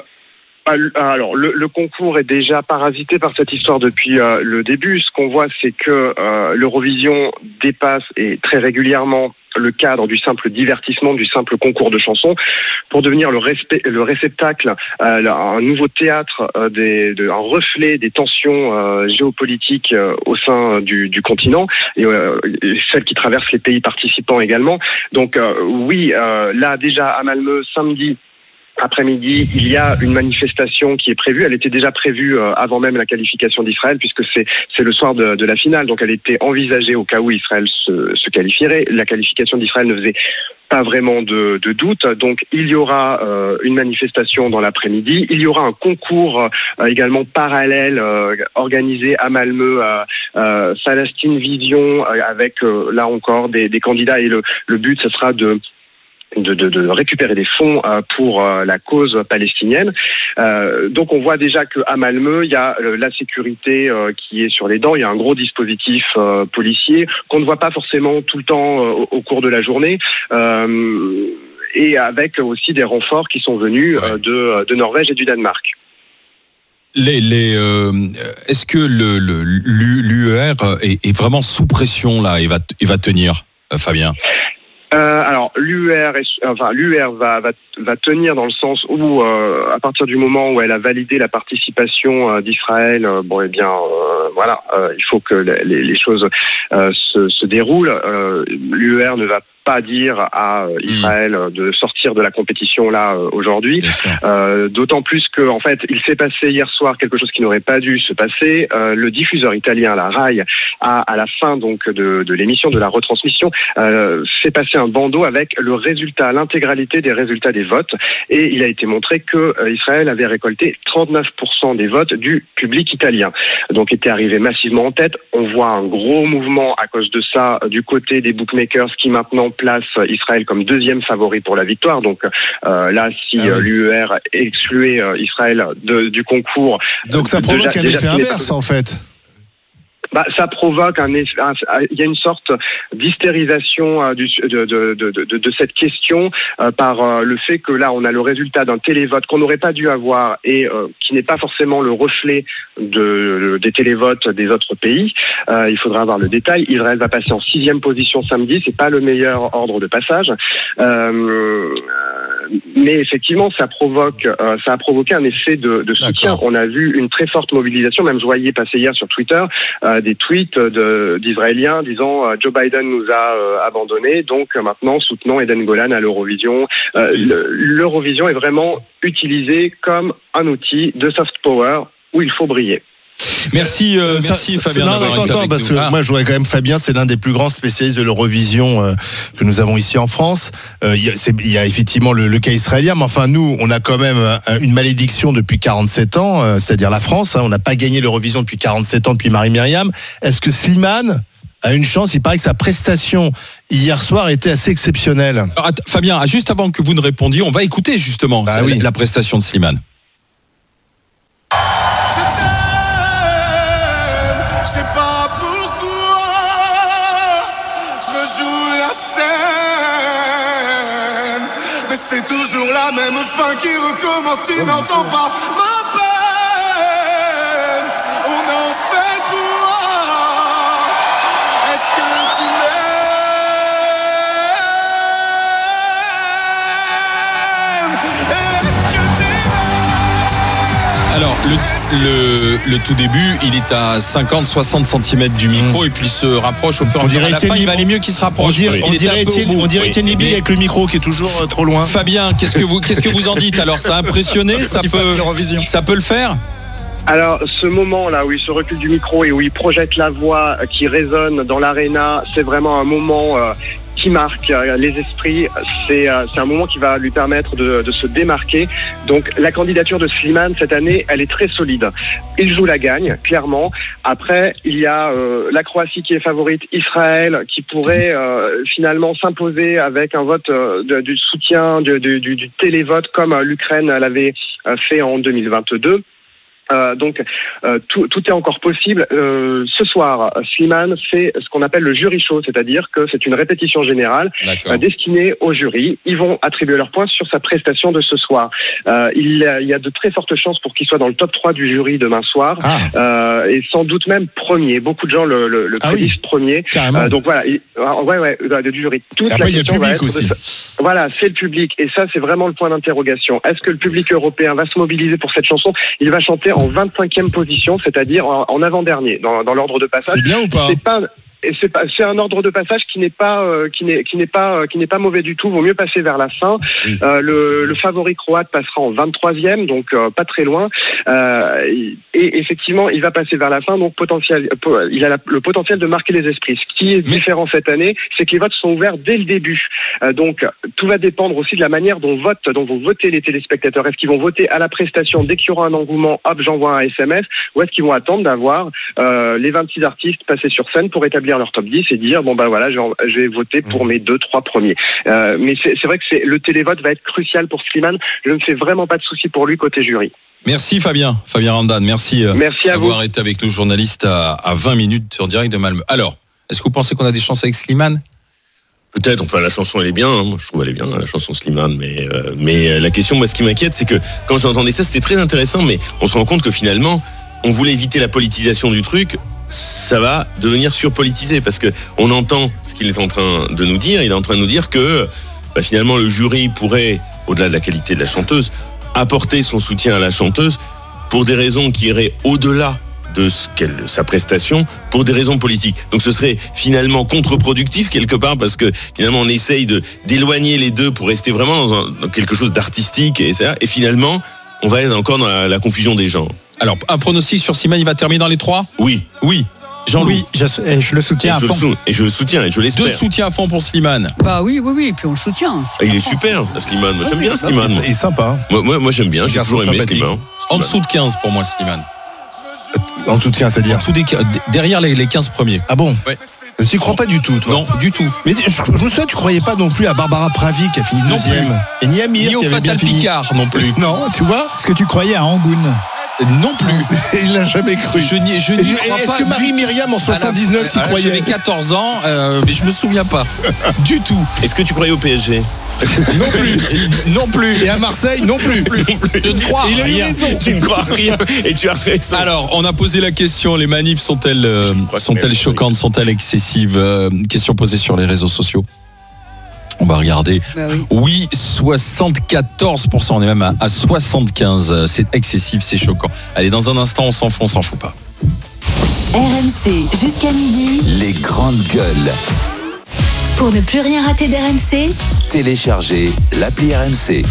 S15: Alors, le concours est déjà parasité par cette histoire depuis le début. Ce qu'on voit, c'est que l'Eurovision dépasse et très régulièrement le cadre du simple divertissement, du simple concours de chansons, pour devenir le réceptacle, un nouveau théâtre, un reflet des tensions géopolitiques au sein du continent, et celles qui traversent les pays participants également. Donc oui, là déjà à Malmö, samedi, après-midi, il y a une manifestation qui est prévue. Elle était déjà prévue avant même la qualification d'Israël, puisque c'est le soir de la finale. Donc elle était envisagée au cas où Israël se qualifierait. La qualification d'Israël ne faisait pas vraiment de doute. Donc il y aura une manifestation dans l'après-midi. Il y aura un concours également parallèle organisé à Malmö, Palestine Vision, avec là encore des candidats. Et le but, ce sera de récupérer des fonds pour la cause palestinienne. Donc on voit déjà qu'à Malmö, il y a la sécurité qui est sur les dents, il y a un gros dispositif policier qu'on ne voit pas forcément tout le temps au cours de la journée. Et avec aussi des renforts qui sont venus de Norvège et du Danemark.
S11: Est-ce que l'UER est vraiment sous pression là et va tenir, Fabien?
S15: Alors l'UER va tenir dans le sens où à partir du moment où elle a validé la participation d'Israël, il faut que les choses se déroulent. L'UER ne va pas dire à Israël de sortir de la compétition là aujourd'hui. D'autant plus que en fait, il s'est passé hier soir quelque chose qui n'aurait pas dû se passer. Le diffuseur italien, la RAI, à la fin donc de l'émission, de la retransmission, fait passer un bandeau avec l'intégralité des résultats des votes, et il a été montré que Israël avait récolté 39% des votes du public italien. Donc était arrivé massivement en tête. On voit un gros mouvement à cause de ça du côté des bookmakers qui maintenant place Israël comme deuxième favori pour la victoire. Donc là, si l'UER excluait Israël du concours...
S12: Donc ça provoque un effet inverse, en fait.
S15: Ça provoque il y a une sorte d'hystérisation de cette question par le fait que là on a le résultat d'un télévote qu'on n'aurait pas dû avoir et qui n'est pas forcément le reflet des télévotes des autres pays. Il faudra avoir le détail. Israël va passer en 6e position samedi. C'est pas le meilleur ordre de passage. Mais effectivement, ça a provoqué un effet de soutien. On a vu une très forte mobilisation. Même je voyais passer hier sur Twitter des tweets d'Israéliens disant Joe Biden nous a abandonnés, donc maintenant soutenons Eden Golan à l'Eurovision. L'Eurovision est vraiment utilisée comme un outil de soft power où il faut briller.
S11: Merci Fabien.
S12: Attends, parce que moi je voudrais quand même, Fabien, c'est l'un des plus grands spécialistes de l'Eurovision que nous avons ici en France. Il y a effectivement le cas israélien, mais enfin nous, on a quand même une malédiction depuis 47 ans, c'est-à-dire la France. On n'a pas gagné l'Eurovision depuis 47 ans, depuis Marie-Myriam. Est-ce que Slimane a une chance? Il paraît que sa prestation hier soir était assez exceptionnelle.
S11: Alors, Fabien, juste avant que vous ne répondiez, on va écouter justement la prestation de Slimane.
S16: Je sais pas pourquoi je rejoue la scène, mais c'est toujours la même fin qui recommence. Tu n'entends pas ma peine. On en fait quoi? Est-ce que tu m'aimes? Est-ce que tu m'aimes?
S11: Alors, le tout début, il est à 50-60 cm du micro et puis il se rapproche au fur et à mesure. À la fin, il va aller mieux qu'il se rapproche.
S12: On dirait Étienne Liby avec le micro qui est toujours trop loin.
S11: Fabien, qu'est-ce que vous en dites? Alors, ça a impressionné? Ça peut le faire?
S15: Alors, ce moment-là où il se recule du micro et où il projette la voix qui résonne dans l'aréna, c'est vraiment un moment qui marque les esprits. C'est un moment qui va lui permettre de se démarquer. Donc la candidature de Slimane cette année, elle est très solide. Il joue la gagne, clairement. Après, il y a la Croatie qui est favorite, Israël qui pourrait finalement s'imposer avec un vote du soutien du télévote comme l'Ukraine l'avait fait en 2022. Donc tout est encore possible. Ce soir, Slimane fait ce qu'on appelle le jury show, c'est-à-dire que c'est une répétition générale destinée au jury. Ils vont attribuer leurs points sur sa prestation de ce soir. Il y a de très fortes chances pour qu'il soit dans le top 3 du jury demain soir, et sans doute même premier. Beaucoup de gens le prédisent premier. Donc voilà, du jury. Toute la question va être voilà, c'est le public, et ça c'est vraiment le point d'interrogation. Est-ce que le public européen va se mobiliser pour cette chanson? Il va chanter en 25e position, c'est-à-dire en avant-dernier dans l'ordre de passage.
S12: C'est bien ou pas?
S15: c'est un ordre de passage qui n'est pas mauvais du tout. Vaut mieux passer vers la fin. Le favori croate passera en 23e, donc pas très loin. Et effectivement, il va passer vers la fin, donc il a le potentiel de marquer les esprits. Ce qui est différent cette année, c'est que les votes sont ouverts dès le début. Donc tout va dépendre aussi de la manière dont vont voter les téléspectateurs. Est-ce qu'ils vont voter à la prestation dès qu'il y aura un engouement, hop, j'envoie un SMS, ou est-ce qu'ils vont attendre d'avoir les 26 artistes passés sur scène pour établir leur top 10 et dire bon ben voilà, j'ai voté pour mes 2-3 premiers. Mais c'est vrai que le télévote va être crucial pour Slimane. Je ne me fais vraiment pas de soucis pour lui côté jury.
S11: Merci Fabien Randan, merci d'avoir été avec nous, journaliste à 20 minutes en direct de Malmö. Alors, est-ce que vous pensez qu'on a des chances avec Slimane ?
S5: Peut-être, enfin la chanson elle est bien, hein. Moi je trouve elle est bien la chanson Slimane, mais la question, moi ce qui m'inquiète, c'est que quand j'entendais ça, c'était très intéressant, mais on se rend compte que finalement on voulait éviter la politisation du truc. Ça va devenir surpolitisé parce que on entend ce qu'il est en train de nous dire. Il est en train de nous dire que finalement le jury pourrait, au-delà de la qualité de la chanteuse, apporter son soutien à la chanteuse pour des raisons qui iraient au-delà de sa prestation, pour des raisons politiques. Donc ce serait finalement contre-productif quelque part, parce que finalement on essaye d'éloigner les deux pour rester vraiment dans quelque chose d'artistique, et finalement on va être encore dans la confusion des genres.
S11: Alors, un pronostic sur Slimane, il va terminer dans les 3 ?
S5: Oui.
S11: Jean-Loup.
S6: Oui, je le soutiens à fond.
S5: Et je le soutiens, et je l'espère.
S11: 2 soutiens à fond pour Slimane.
S1: Bah oui, et puis on le soutient.
S5: Il est super, Slimane. Moi, j'aime bien Slimane.
S12: Il est sympa.
S5: Moi j'aime bien, j'ai toujours aimé Slimane.
S11: En dessous de 15 pour moi, Slimane.
S12: En dessous de 15, c'est-à-dire
S11: derrière les 15 premiers.
S12: Ah bon ?
S11: Ouais.
S12: Tu crois pas du tout, toi ?
S11: Non, du tout.
S12: Mais je me souviens, tu croyais pas non plus à Barbara Pravi qui a fini deuxième. Et ni à Mir,
S11: ni au
S12: qui avait bien
S11: Fatal
S12: fini.
S11: Picard non plus.
S12: Non, tu vois ?
S6: Est-ce que tu croyais à Angoun ?
S12: Non plus. Il l'a jamais cru.
S11: Je n'y crois pas.
S12: Est-ce que Marie-Myriam en 79 t'y croyais ?
S11: J'avais 14 ans, mais je me souviens pas. Du tout.
S5: Est-ce que tu croyais au PSG ?
S11: Non plus.
S12: Et à Marseille, non plus.
S11: Je ne crois
S12: Il a eu
S11: rien.
S12: raison.
S5: Tu ne crois rien et tu as raison.
S11: Alors, on a posé la question, les manifs sont-elles choquantes, sont-elles excessives ? Question posée sur les réseaux sociaux. On va regarder.
S1: Bah oui.
S11: Oui, 74%, on est même à 75%. C'est excessif, c'est choquant. Allez, dans un instant, on s'en fout pas.
S7: RMC, jusqu'à midi.
S2: Les grandes gueules.
S7: Pour ne plus rien rater d'RMC,
S2: Téléchargez l'appli RMC.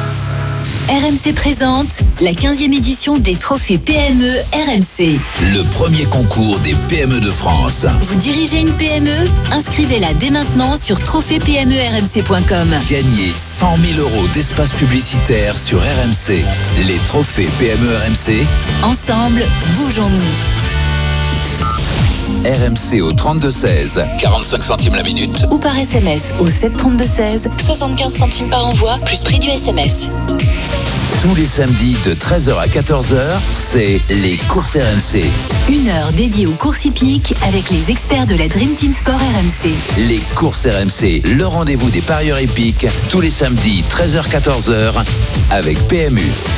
S7: RMC présente la 15e édition des trophées PME RMC.
S2: Le premier concours des PME de France.
S7: Vous dirigez une PME ? Inscrivez-la dès maintenant sur trophées-PME-RMC.com.
S2: Gagnez 100 000 € d'espace publicitaire sur RMC. Les trophées PME RMC.
S7: Ensemble, bougeons-nous.
S2: RMC au 32-16, 45 centimes la minute.
S7: Ou par SMS au 732-16, 75 centimes par envoi, plus prix du SMS.
S2: Tous les samedis de 13h à 14h, c'est les courses RMC.
S7: 1 heure dédiée aux courses hippiques avec les experts de la Dream Team Sport RMC.
S2: Les courses RMC, le rendez-vous des parieurs épiques, tous les samedis 13h-14h avec PMU.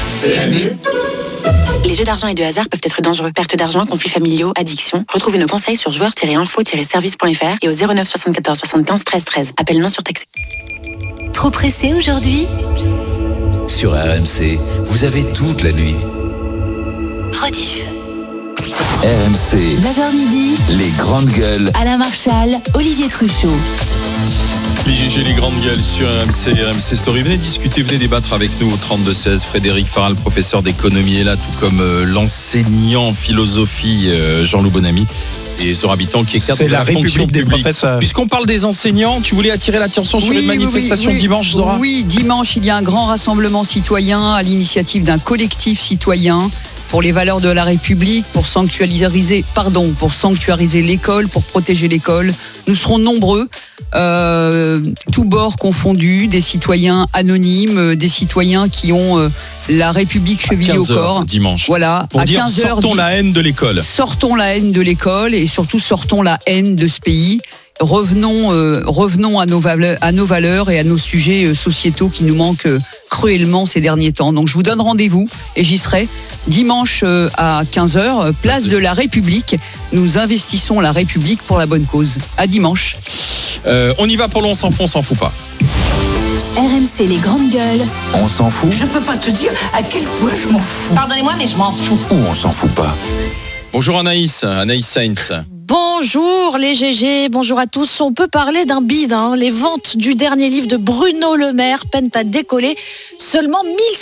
S17: Les jeux d'argent et de hasard peuvent être dangereux. Perte d'argent, conflits familiaux, addiction. Retrouvez nos conseils sur joueurs-info-service.fr et au 09 74 75 13 13. Appel non surtaxé.
S7: Trop pressé aujourd'hui ?
S2: Sur RMC, vous avez toute la nuit.
S7: Rediff.
S2: RMC,
S7: 9h midi.
S2: les grandes gueules.
S7: Alain Marchal, Olivier Truchot.
S11: Les GG, les grandes gueules sur RMC Story. Venez discuter, venez débattre avec nous au 32-16. Frédéric Farral, professeur d'économie, est là, tout comme l'enseignant en philosophie Jean-Loup Bonamy. Et Zora Habitant qui est cadre de la fonction publique. Professeurs. Puisqu'on parle des enseignants, tu voulais attirer l'attention sur une manifestation dimanche, Zora ?
S1: Oui, dimanche, il y a un grand rassemblement citoyen à l'initiative d'un collectif citoyen pour les valeurs de la République, pour sanctuariser l'école, pour protéger l'école. Nous serons nombreux, tous bords confondus, des citoyens anonymes, des citoyens qui ont la République chevillée au corps.
S11: Dimanche.
S1: Voilà,
S11: pour
S1: à
S11: dire
S1: 15h.
S11: Sortons la haine de l'école.
S1: Sortons la haine de l'école et surtout sortons la haine de ce pays. Revenons à nos valeurs et à nos sujets sociétaux qui nous manquent cruellement ces derniers temps. Donc je vous donne rendez-vous et j'y serai dimanche à 15h, place de la République. Nous investissons la République pour la bonne cause. À dimanche.
S11: On y va pour l'on s'en fout pas.
S7: RMC les grandes gueules.
S2: On s'en fout
S18: Je peux pas te dire à quel point je m'en fous.
S7: Pardonnez-moi, mais je m'en fous.
S2: ou on s'en fout pas?
S11: Bonjour Anaïs Sainz.
S18: Bonjour
S19: Bonjour les GG, bonjour à tous. On peut parler d'un bide, Les ventes du dernier livre de Bruno Le Maire peinent à décoller. Seulement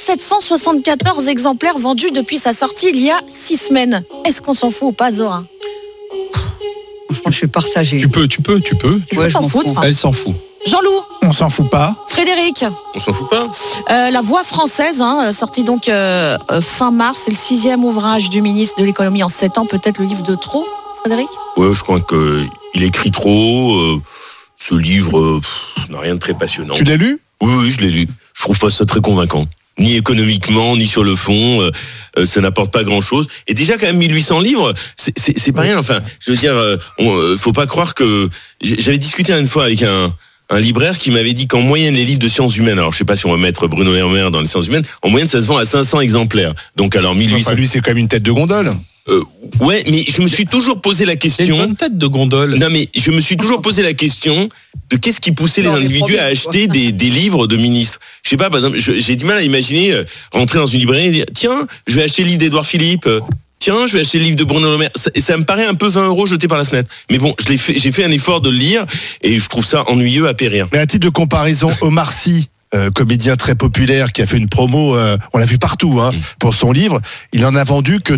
S19: 1774 exemplaires vendus depuis sa sortie il y a 6 semaines. Est-ce qu'on s'en fout ou pas, Zora ?
S1: Franchement, je suis partagée.
S11: Tu peux.
S19: Ouais, je m'en fous.
S11: Elle s'en fout.
S19: Jean-Loup.
S6: On s'en fout pas.
S19: Frédéric.
S5: On s'en fout pas.
S19: La Voix française, sorti donc fin mars, c'est le 6e ouvrage du ministre de l'économie en 7 ans, peut-être le livre de trop, Frédéric ?
S5: Ouais, je crois qu'il écrit trop. Ce livre n'a rien de très passionnant.
S12: Tu l'as lu ?
S5: Oui, je l'ai lu. Je trouve pas ça très convaincant. Ni économiquement, ni sur le fond, ça n'apporte pas grand-chose. Et déjà, quand même, 1800 livres, c'est pas rien. Enfin, je veux dire, faut pas croire que... J'avais discuté une fois avec un libraire qui m'avait dit qu'en moyenne, les livres de sciences humaines, alors je sais pas si on va mettre Bruno Le Maire dans les sciences humaines, en moyenne, ça se vend à 500 exemplaires. Donc, alors, 1800...
S12: Enfin, lui, c'est quand même une tête de gondole.
S5: Ouais, mais je me suis toujours posé la question...
S11: C'est une bonne tête de gondole.
S5: Non, mais je me suis toujours posé la question de qu'est-ce qui poussait les individus à acheter des livres de ministres. Je sais pas, par exemple, j'ai du mal à imaginer rentrer dans une librairie et dire « Tiens, je vais acheter le livre d'Édouard Philippe. Tiens, je vais acheter le livre de Bruno Le Maire. » Ça me paraît un peu 20 € jetés par la fenêtre. Mais bon, j'ai fait un effort de le lire et je trouve ça ennuyeux à périr.
S12: Mais à titre de comparaison, Omar Sy, comédien très populaire qui a fait une promo, on l'a vu partout pour son livre, il en a vendu que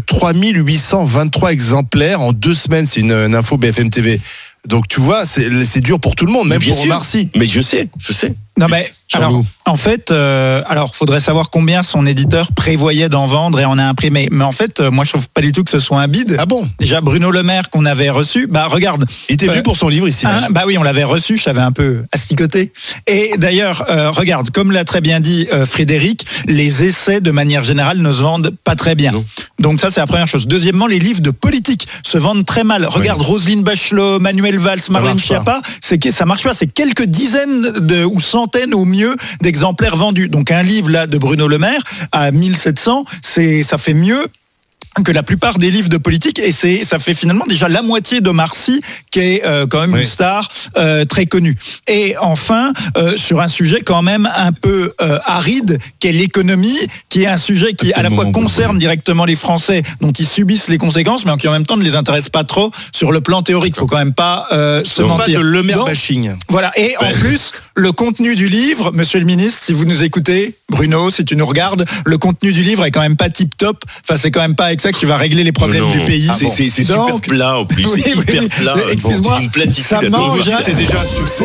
S12: 3823 exemplaires en 2 semaines. C'est une info BFM TV. Donc tu vois, c'est dur pour tout le monde, même pour Omar Sy.
S5: Mais je sais.
S6: Non mais alors, en fait, faudrait savoir combien son éditeur prévoyait d'en vendre et en a imprimé. Mais en fait, moi je trouve pas du tout que ce soit un bide.
S12: Ah bon ?
S6: Déjà Bruno Le Maire qu'on avait reçu, regarde.
S12: Il était venu pour son livre ici.
S6: Oui, on l'avait reçu, je l'avais un peu asticoté. Et d'ailleurs, regarde, comme l'a très bien dit Frédéric, les essais de manière générale ne se vendent pas très bien. Non. Donc ça c'est la première chose. Deuxièmement, les livres de politique se vendent très mal. Regarde Roselyne Bachelot, Manuel Valls, Marlène Schiappa, ça marche pas. C'est quelques dizaines ou centaines au mieux d'exemplaires vendus. Donc un livre là de Bruno Le Maire à 1700, ça fait mieux que la plupart des livres de politique et ça fait finalement déjà la moitié d'Omar Sy qui est quand même une star très connue. Et enfin sur un sujet quand même un peu aride qu'est l'économie, qui est un sujet qui à la fois concerne directement les Français dont ils subissent les conséquences, mais qui en même temps ne les intéresse pas trop sur le plan théorique. Faut quand même pas se mentir.
S12: Pas de Le Maire bashing.
S6: Voilà. Et en plus le contenu du livre, Monsieur le Ministre, si vous nous écoutez, Bruno, si tu nous regardes, le contenu du livre est quand même pas tip top. Enfin, c'est quand même pas avec ça que tu vas régler les problèmes du pays.
S5: C'est super plat en plus, c'est hyper plat.
S6: Excuse-moi,
S5: c'est une platitude.
S6: Ça mange.
S12: C'est déjà un succès.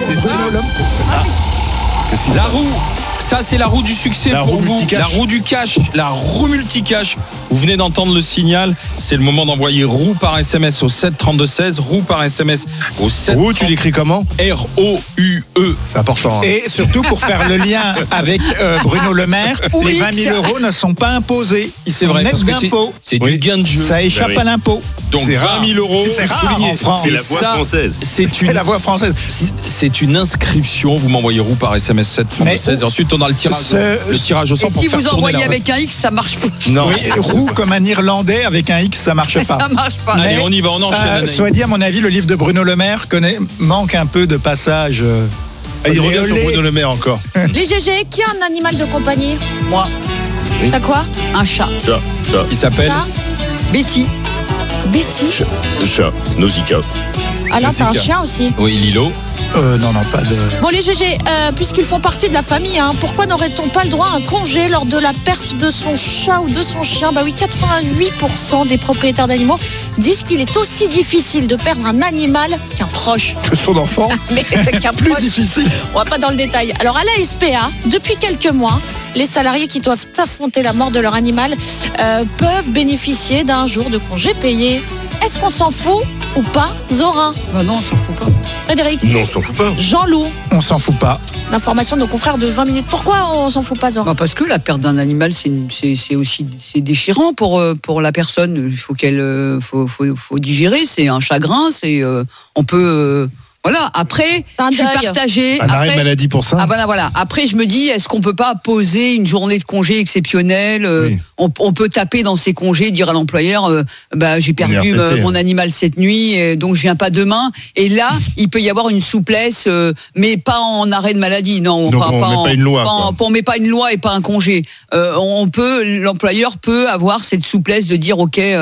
S11: La roue. Ça, c'est la roue du succès pour vous. La roue du cash, la roue multicash. Vous venez d'entendre le signal. C'est le moment d'envoyer roue par SMS au 732-16. Roue par SMS au 7.
S12: Roue, tu l'écris comment ?
S11: R-O-U-E.
S12: C'est important.
S6: Et surtout, pour faire le lien avec Bruno Le Maire, les 20 000 € ne sont pas imposés. Ils sont nets d'impôt.
S11: C'est du gain de jeu.
S6: Ça échappe à l'impôt.
S11: Donc 20 000 €.
S6: C'est rare en France.
S5: C'est la voix française.
S11: C'est
S6: la voix française.
S11: C'est une inscription. Vous m'envoyez roue par SMS 732-16. Ensuite, on a le tirage au sort.
S1: Et si vous envoyez avec un X, ça marche pas.
S6: Non. Oui, roue comme un Irlandais avec un X, ça marche pas.
S1: Ça marche pas.
S11: Allez, on y va, on enchaîne.
S6: Soit dit, à mon avis, le livre de Bruno Le Maire manque un peu de passage.
S12: Il revient sur Bruno Le Maire encore.
S19: Les GG, qui a un animal de compagnie ?
S1: Moi.
S19: T'as quoi ?
S1: Un chat.
S5: Ça.
S11: Il s'appelle
S1: Betty.
S19: Betty ?
S5: Chat. Nausicaa.
S19: Alors, t'as un chien aussi ?
S11: Oui, Lilo.
S6: Non, pas de...
S19: Bon, les GG, puisqu'ils font partie de la famille, pourquoi n'aurait-on pas le droit à un congé lors de la perte de son chat ou de son chien ? Bah oui, 88% des propriétaires d'animaux disent qu'il est aussi difficile de perdre un animal qu'un proche.
S12: Que son enfant ?
S19: Mais qu'un
S6: plus
S19: proche.
S6: Difficile.
S19: On va pas dans le détail. Alors, à la SPA, depuis quelques mois, les salariés qui doivent affronter la mort de leur animal peuvent bénéficier d'un jour de congé payé. Est-ce qu'on s'en fout ou pas, Zora ?
S1: Non, on s'en fout pas.
S19: Frédéric ?
S5: Non, on s'en fout pas.
S19: Jean-Loup ?
S6: On s'en fout pas.
S19: L'information de nos confrères de 20 minutes. Pourquoi on s'en fout pas, Zora ?
S1: Parce que la perte d'un animal, c'est aussi déchirant pour la personne. Il faut faut digérer. C'est un chagrin. On peut. Voilà, après, je suis partagée.
S12: Un arrêt maladie pour ça.
S1: Voilà. Après, je me dis, est-ce qu'on peut pas poser une journée de congé exceptionnelle ? On peut taper dans ces congés, dire à l'employeur, j'ai perdu mon animal cette nuit, donc je viens pas demain. Et là, il peut y avoir une souplesse, mais pas en arrêt de maladie. Non,
S12: donc on met pas une loi.
S1: On met pas une loi et pas un congé. L'employeur peut avoir cette souplesse de dire, ok.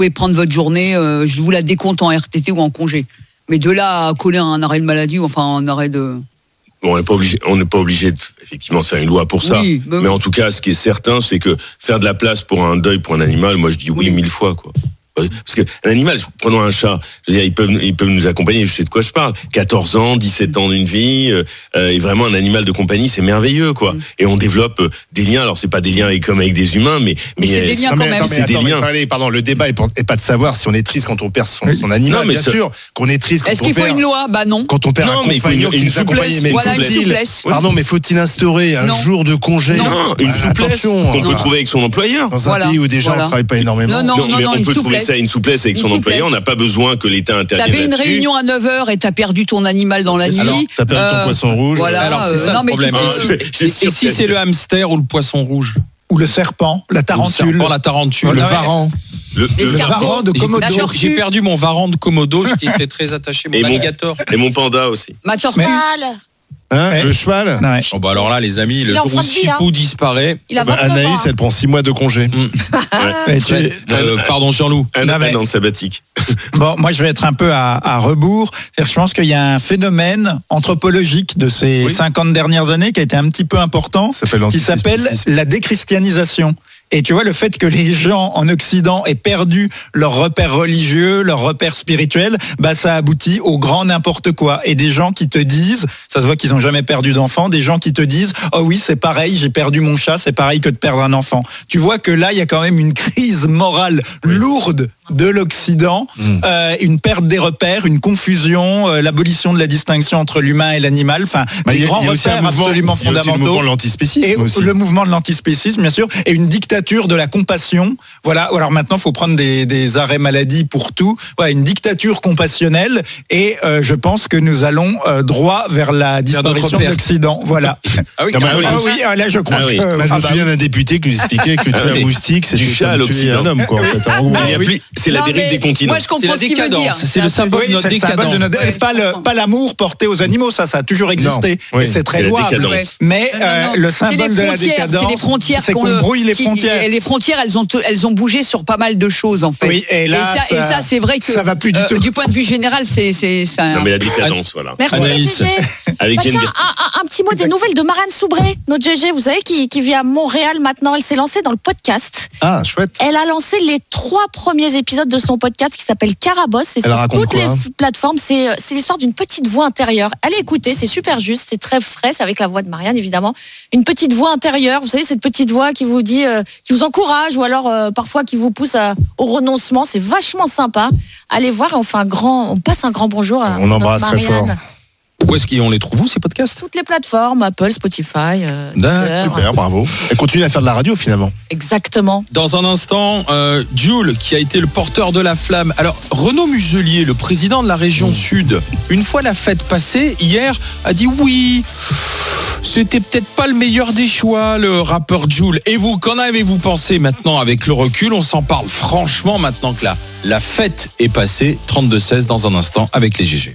S1: pouvez prendre votre journée, je vous la décompte en RTT ou en congé. Mais de là à coller un arrêt de maladie ou enfin un arrêt de...
S5: Bon, on n'est pas obligé de, effectivement, faire une loi pour ça.
S1: Oui,
S5: mais en tout cas, ce qui est certain, c'est que faire de la place pour un deuil pour un animal, moi je dis oui 1000 fois, quoi. Parce qu'un animal, prenons un chat, je veux dire, ils peuvent nous accompagner, je sais de quoi je parle, 14 ans, 17 ans d'une vie, et vraiment un animal de compagnie, c'est merveilleux, quoi. Et on développe des liens, alors c'est pas des liens comme avec des humains, mais
S1: c'est des liens quand même.
S12: C'est des liens. Pardon, le débat est pas de savoir si on est triste quand on perd son animal, bien sûr, qu'on est triste quand on perd...
S1: Est-ce qu'il faut une loi ? Bah non.
S12: Quand on perd un compagnon qui nous accompagne, mais
S1: voilà, une souplesse.
S12: Pardon, mais faut-il instaurer un jour de congé ?
S5: Non, une souplesse qu'on peut trouver avec son employeur.
S12: Dans un pays où déjà on travaille pas énormément.
S1: Non,
S5: mais on peut trouver ça une souplesse avec son employeur, on n'a pas besoin que l'État intervienne là-dessus.
S1: T'avais une réunion à 9h et t'as perdu ton animal dans la nuit.
S12: Alors, t'as perdu ton poisson rouge.
S1: Voilà,
S11: alors c'est ça le problème. Et si c'est le hamster ou le poisson rouge ?
S6: Ou le serpent, la tarentule.
S11: La tarentule.
S12: Le varan.
S6: Le varan de Komodo.
S11: J'ai perdu mon varan de Komodo, qui était très attaché, mon alligator.
S5: Et mon panda aussi.
S1: Ma tortue.
S12: Le cheval.
S11: Oh bah alors là, les amis, le jour où Chipou disparaît,
S12: Anaïs, elle prend 6 mois de congé.
S11: Pardon, Jean-Loup.
S5: Un an sabbatique.
S6: Bon, moi, je vais être un peu à rebours. C'est-à-dire, je pense qu'il y a un phénomène anthropologique de ces 50 dernières années qui a été un petit peu important, qui s'appelle la déchristianisation. Et tu vois, le fait que les gens en Occident aient perdu leurs repères religieux, leurs repères spirituels, bah, ça aboutit au grand n'importe quoi. Et des gens qui te disent, ça se voit qu'ils n'ont jamais perdu d'enfant, des gens qui te disent, oh oui, c'est pareil, j'ai perdu mon chat, c'est pareil que de perdre un enfant. Tu vois que là, il y a quand même une crise morale lourde de l'Occident, une perte des repères, une confusion, l'abolition de la distinction entre l'humain et l'animal, enfin, des grands repères absolument fondamentaux.
S12: Le mouvement de l'antispécisme
S6: et
S12: aussi.
S6: Le mouvement de l'antispécisme, bien sûr, et une dictature de la compassion. Voilà. Alors maintenant, il faut prendre des arrêts maladie pour tout. Voilà, une dictature compassionnelle. Et je pense que nous allons droit vers la disparition de l'Occident. Voilà.
S11: Ah oui,
S6: là, je crois.
S12: Je me souviens d'un député qui nous expliquait que tuer un moustique, c'est
S5: du chat à l'Occident.
S12: Un homme, quoi.
S5: C'est la dérive des continents.
S1: Moi, je comprends ce qu'il veut dire.
S11: C'est le symbole de notre décadence.
S6: Pas l'amour porté aux animaux, ça a toujours existé. Et c'est très louable. Mais le symbole de la décadence,
S1: c'est les frontières
S6: qu'on brouille les frontières.
S1: Et les frontières, elles ont bougé sur pas mal de choses, en fait.
S6: Oui, et ça,
S1: c'est vrai que
S6: ça va plus du tout.
S1: Du point de vue général, c'est ça.
S5: Non, mais la décadence, voilà.
S19: Merci, GG. Un petit mot des nouvelles de Marianne Soubré, notre GG, vous savez, qui vit à Montréal maintenant. Elle s'est lancée dans le podcast.
S12: Ah, chouette.
S19: Elle a lancé les 3 premiers épisodes de son podcast qui s'appelle Carabosse. C'est sur toutes les plateformes. C'est l'histoire d'une petite voix intérieure. Allez écouter, c'est super juste, c'est très frais, c'est avec la voix de Marianne, évidemment. Une petite voix intérieure, vous savez, cette petite voix qui vous dit, qui vous encourage ou alors parfois qui vous pousse au renoncement. C'est vachement sympa. Allez voir et on passe un grand bonjour à
S12: on embrasse
S19: Marianne.
S12: très fort.
S11: Où est-ce qu'on les trouve, ces podcasts ?
S19: Toutes les plateformes, Apple, Spotify.
S12: Super, bravo. Elle continue à faire de la radio, finalement.
S19: Exactement.
S11: Dans un instant, Jules, qui a été le porteur de la flamme. Alors, Renaud Muselier, le président de la région Sud, une fois la fête passée, hier, a dit oui, c'était peut-être pas le meilleur des choix, le rappeur Jules. Et vous, qu'en avez-vous pensé maintenant avec le recul ? On s'en parle franchement maintenant que la fête est passée. 32-16 dans un instant avec les GG.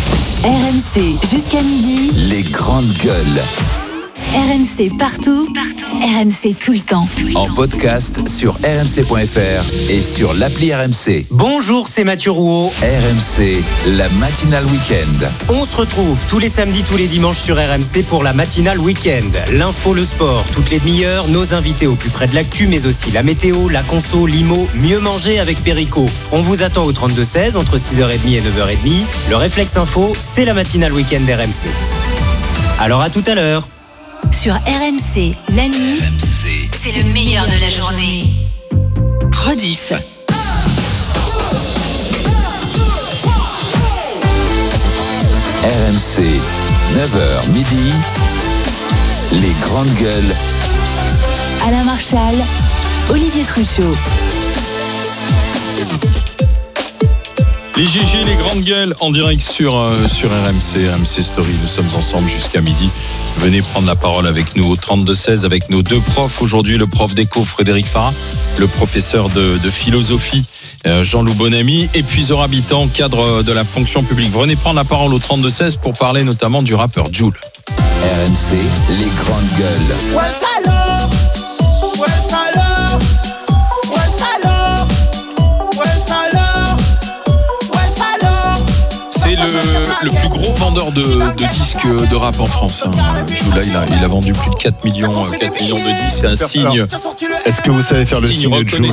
S7: RMC jusqu'à midi.
S2: Les grandes gueules.
S7: RMC partout. RMC tout le temps.
S2: En podcast sur rmc.fr et sur l'appli RMC.
S20: Bonjour, c'est Mathieu Rouault.
S2: RMC, la matinale week-end.
S20: On se retrouve tous les samedis, tous les dimanches sur RMC pour la matinale week-end. L'info, le sport, toutes les demi-heures, nos invités au plus près de l'actu, mais aussi la météo, la conso, l'IMO, mieux manger avec Perico. On vous attend au 32-16 entre 6h30 et 9h30. Le réflexe info, c'est la matinale week-end RMC. Alors à tout à l'heure.
S7: Sur RMC, la nuit, c'est le meilleur de la journée. Rediff.
S2: RMC, 9h midi, les grandes gueules.
S7: Alain Marchal, Olivier Truchot.
S11: Les GG, les grandes gueules, en direct sur RMC Story. Nous sommes ensemble jusqu'à midi. Venez prendre la parole avec nous au 32-16 avec nos 2 profs. Aujourd'hui, le prof d'éco, Frédéric Farah, le professeur de philosophie, Jean-Loup Bonamy, et puis Zora Habitant, cadre de la fonction publique. Venez prendre la parole au 32-16 pour parler notamment du rappeur Jules.
S2: RMC, les grandes gueules.
S16: Ouais, salaud. Ouais, salaud. Ouais, salaud. Ouais,
S11: le plus gros vendeur de disques de rap en France. Jul, là, il a vendu plus de 4 millions de disques. C'est un signe.
S12: Est-ce que vous savez faire le signe de Jul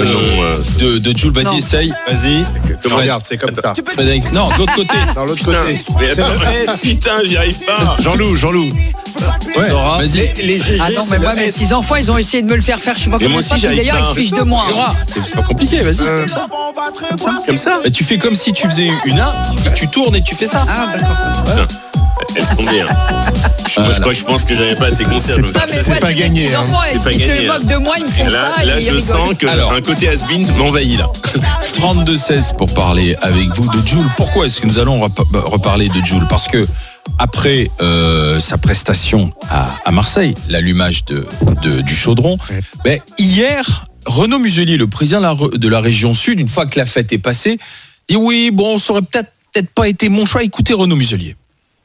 S11: de Jul? Vas-y, essaye.
S12: Vas-y. Regarde, c'est comme ça.
S11: Non, de l'autre côté.
S12: Dans l'autre côté.
S5: Putain, j'y arrive pas.
S12: Jean-Loup.
S11: Ouais, vas-y.
S1: Ah non, mais moi, mes petits enfants, ils ont essayé de me le faire faire. Je sais pas comment ça. D'ailleurs, ils se fichent de moi.
S11: C'est pas compliqué, vas-y. Comme ça. Tu fais comme si tu faisais une A, tu tournes et tu fais ça.
S1: Ah, d'accord.
S5: Elles sont bien. Moi, je pense que j'avais pas assez concert.
S12: C'est pas gagné.
S1: Ils se moquent de moi, ils me font ça.
S5: Là, je sens qu'un côté has-been m'envahit là.
S11: 32-16 pour parler avec vous de Jul. Pourquoi est-ce que nous allons reparler de Jul? Parce que après sa prestation à Marseille, l'allumage du chaudron, hier, Renaud Muselier, le président de la région Sud, une fois que la fête est passée, dit oui, bon, ça aurait peut-être pas été mon choix. Écoutez Renaud Muselier.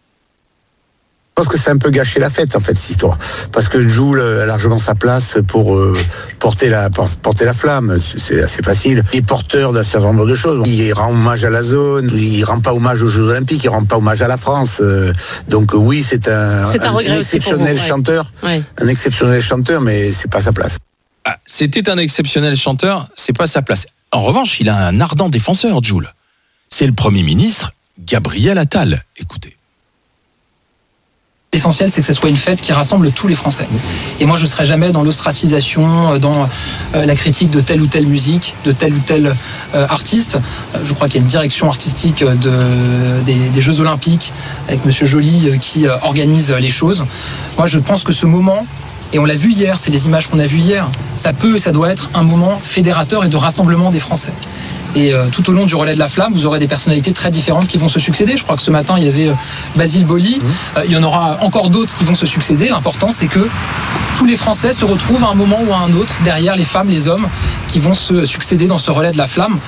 S21: Je pense que c'est un peu gâché la fête, en fait, cette histoire. Parce que Jul a largement sa place pour porter la flamme. C'est assez facile. Il est porteur d'un certain nombre de choses. Il rend hommage à la zone, il rend pas hommage aux Jeux Olympiques, il rend pas hommage à la France. Donc oui, c'est un exceptionnel chanteur. Ouais. Un exceptionnel chanteur, mais c'est pas sa place.
S11: Ah, c'était un exceptionnel chanteur, c'est pas sa place. En revanche, il a un ardent défenseur, Jul. C'est le Premier ministre, Gabriel Attal. Écoutez.
S22: L'essentiel, c'est que ce soit une fête qui rassemble tous les Français. Et moi, je ne serai jamais dans l'ostracisation, dans la critique de telle ou telle musique, de tel ou tel artiste. Je crois qu'il y a une direction artistique des Jeux Olympiques, avec M. Joly qui organise les choses. Moi, je pense que ce moment, et on l'a vu hier, c'est les images qu'on a vues hier, ça doit être un moment fédérateur et de rassemblement des Français. Et tout au long du relais de la flamme, vous aurez des personnalités très différentes qui vont se succéder. Je crois que ce matin, il y avait Basile Boli. Il y en aura encore d'autres qui vont se succéder. L'important, c'est que tous les Français se retrouvent à un moment ou à un autre derrière les femmes, les hommes qui vont se succéder dans ce relais de la flamme.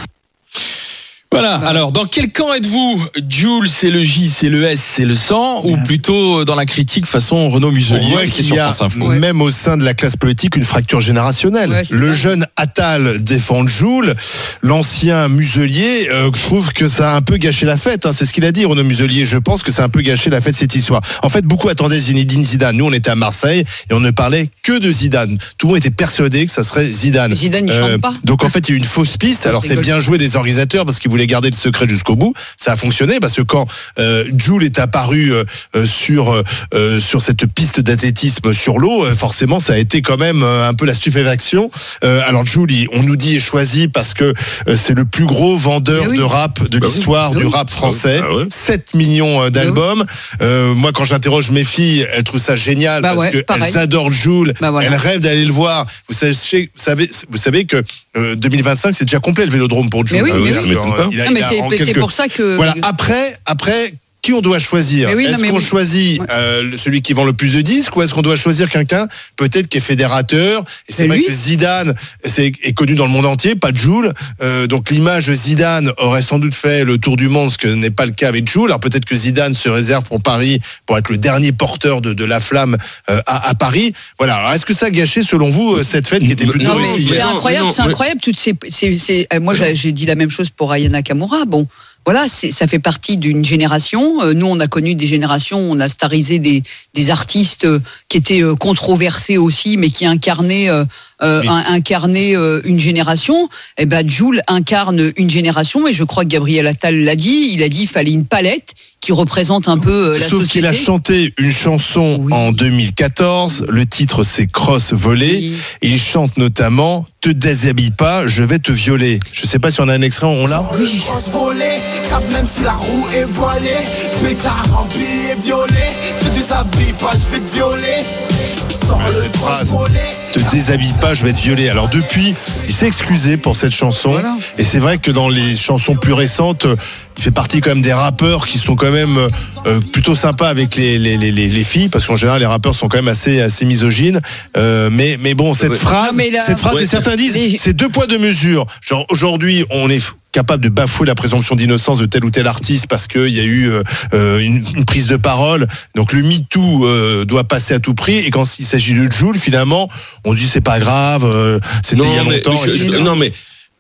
S11: Voilà, alors dans quel camp êtes-vous? Jul, c'est le J, c'est le S, c'est le 100, ou plutôt dans la critique façon Renaud Muselier?
S12: On voit qu'il y a, même au sein de la classe politique, une fracture générationnelle. Le jeune Attal défend Jul, l'ancien Muselier trouve que ça a un peu gâché la fête. C'est ce qu'il a dit, Renaud Muselier. Je pense que ça a un peu gâché la fête, cette histoire. En fait, beaucoup attendaient Zinedine Zidane. Nous, on était à Marseille et on ne parlait que de Zidane. Tout le monde était persuadé que ça serait Zidane.
S1: Zidane, il chante pas.
S12: Donc en fait, il y a eu une fausse piste. Alors c'est bien joué des organisateurs parce qu'ils voulaient garder le secret jusqu'au bout. Ça a fonctionné parce que quand Jul est apparu sur cette piste d'athlétisme sur l'eau, forcément ça a été quand même un peu la stupéfaction. Alors Jul, on nous dit est choisi parce que c'est le plus gros vendeur de rap de l'histoire du rap français. 7 millions d'albums. Moi quand j'interroge mes filles, elles trouvent ça génial parce qu'elles adorent Jul. Elles rêvent d'aller le voir. Vous savez que 2025 c'est déjà complet le Vélodrome pour Jul.
S1: C'est pour ça que...
S12: Voilà. Après, qui on doit choisir? Est-ce qu'on choisit celui qui vend le plus de disques ou est-ce qu'on doit choisir quelqu'un peut-être qui est fédérateur? Et c'est vrai que Zidane est connu dans le monde entier, pas Jul. Donc l'image de Zidane aurait sans doute fait le tour du monde, ce que n'est pas le cas avec Jul. Alors peut-être que Zidane se réserve pour Paris pour être le dernier porteur de la flamme à Paris. Voilà. Alors est-ce que ça a gâché selon vous cette fête qui était plutôt réussie?
S1: C'est incroyable. Toutes moi j'ai dit la même chose pour Aya Nakamura. Bon. Voilà, ça fait partie d'une génération. Nous, on a connu des générations, on a starisé des artistes qui étaient controversés aussi, mais qui incarnaient une génération. Eh ben, Jul incarne une génération, et je crois que Gabriel Attal l'a dit. Il a dit qu'il fallait une palette qui représente un peu la société.
S12: Sauf qu'il a chanté une chanson en 2014. Le titre, c'est Cross volée. Et il chante notamment Te déshabille pas, je vais te violer. Je sais pas si on a un extrait, on l'a?
S16: Cross volée, cap même si la roue est voilée. Pétard rempli et violé. Te déshabille pas, je vais te violer.
S12: Te déshabille pas, je vais te violer. Alors depuis, il s'est excusé pour cette chanson. Et c'est vrai que dans les chansons plus récentes, il fait partie quand même des rappeurs qui sont quand même plutôt sympas avec les filles, parce qu'en général les rappeurs sont quand même assez misogynes. Mais bon, cette phrase, et certains disent, c'est 2 poids 2 mesures. Genre aujourd'hui, on est capable de bafouer la présomption d'innocence de tel ou tel artiste parce qu'il y a eu une prise de parole. Donc le MeToo doit passer à tout prix. Et quand il s'agit de Jul, finalement, on dit c'est pas grave, c'était il y a longtemps.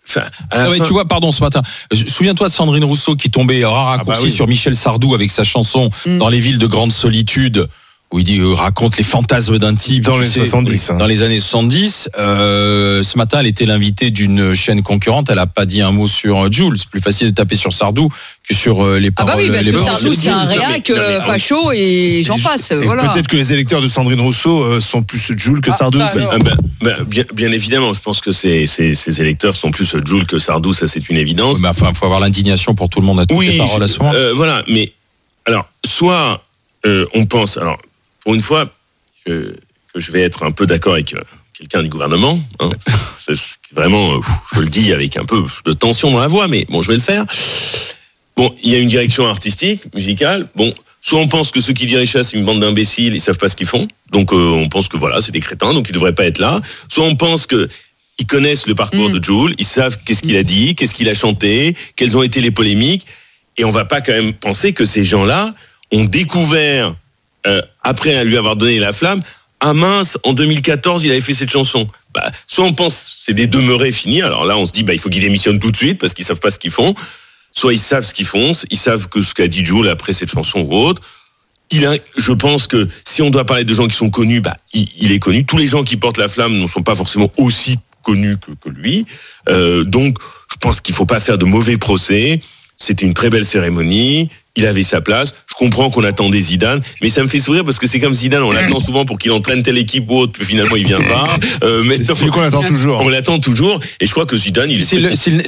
S11: Tu vois, pardon, ce matin, souviens-toi de Sandrine Rousseau qui tombait raccourci sur Michel Sardou avec sa chanson Dans les villes de grande solitude, où il raconte les fantasmes d'un type
S12: dans les 70.
S11: Dans les années 70. Ce matin, elle était l'invitée d'une chaîne concurrente. Elle a pas dit un mot sur Jul. C'est plus facile de taper sur Sardou que sur les paroles.
S1: Ah bah oui, parce que Sardou, c'est un réac facho et j'en passe. Voilà.
S12: Peut-être que les électeurs de Sandrine Rousseau sont plus Jul que Sardou.
S5: Bien évidemment, je pense que ces électeurs sont plus Jul que Sardou, ça c'est une évidence.
S11: Mais enfin, il faut avoir l'indignation pour tout le monde à toutes les paroles à ce moment.
S5: Voilà, mais alors, soit on pense... Alors, pour une fois, que je vais être un peu d'accord avec quelqu'un du gouvernement. Hein. C'est vraiment, je le dis avec un peu de tension dans la voix, mais bon, je vais le faire. Bon, il y a une direction artistique, musicale. Bon, soit on pense que ceux qui dirigent ça, c'est une bande d'imbéciles, ils savent pas ce qu'ils font. Donc, on pense que voilà, c'est des crétins, donc ils devraient pas être là. Soit on pense que ils connaissent le parcours de Jul, ils savent qu'est-ce qu'il a dit, qu'est-ce qu'il a chanté, quelles ont été les polémiques. Et on va pas quand même penser que ces gens-là ont découvert... après à lui avoir donné la flamme, mince, en 2014, il avait fait cette chanson. Soit on pense c'est des demeurés finis, alors là on se dit il faut qu'ils démissionnent tout de suite parce qu'ils savent pas ce qu'ils font, soit ils savent ce qu'ils font, ils savent que ce qu'a dit Jul après cette chanson ou autre. Je pense que si on doit parler de gens qui sont connus, il est connu. Tous les gens qui portent la flamme ne sont pas forcément aussi connus que lui. Donc je pense qu'il faut pas faire de mauvais procès. C'était une très belle cérémonie. Il avait sa place. Je comprends qu'on attendait Zidane, mais ça me fait sourire parce que c'est comme Zidane, on l'attend souvent pour qu'il entraîne telle équipe ou autre, puis finalement il vient pas.
S12: C'est celui qu'on attend toujours.
S5: On l'attend toujours, et je crois que Zidane,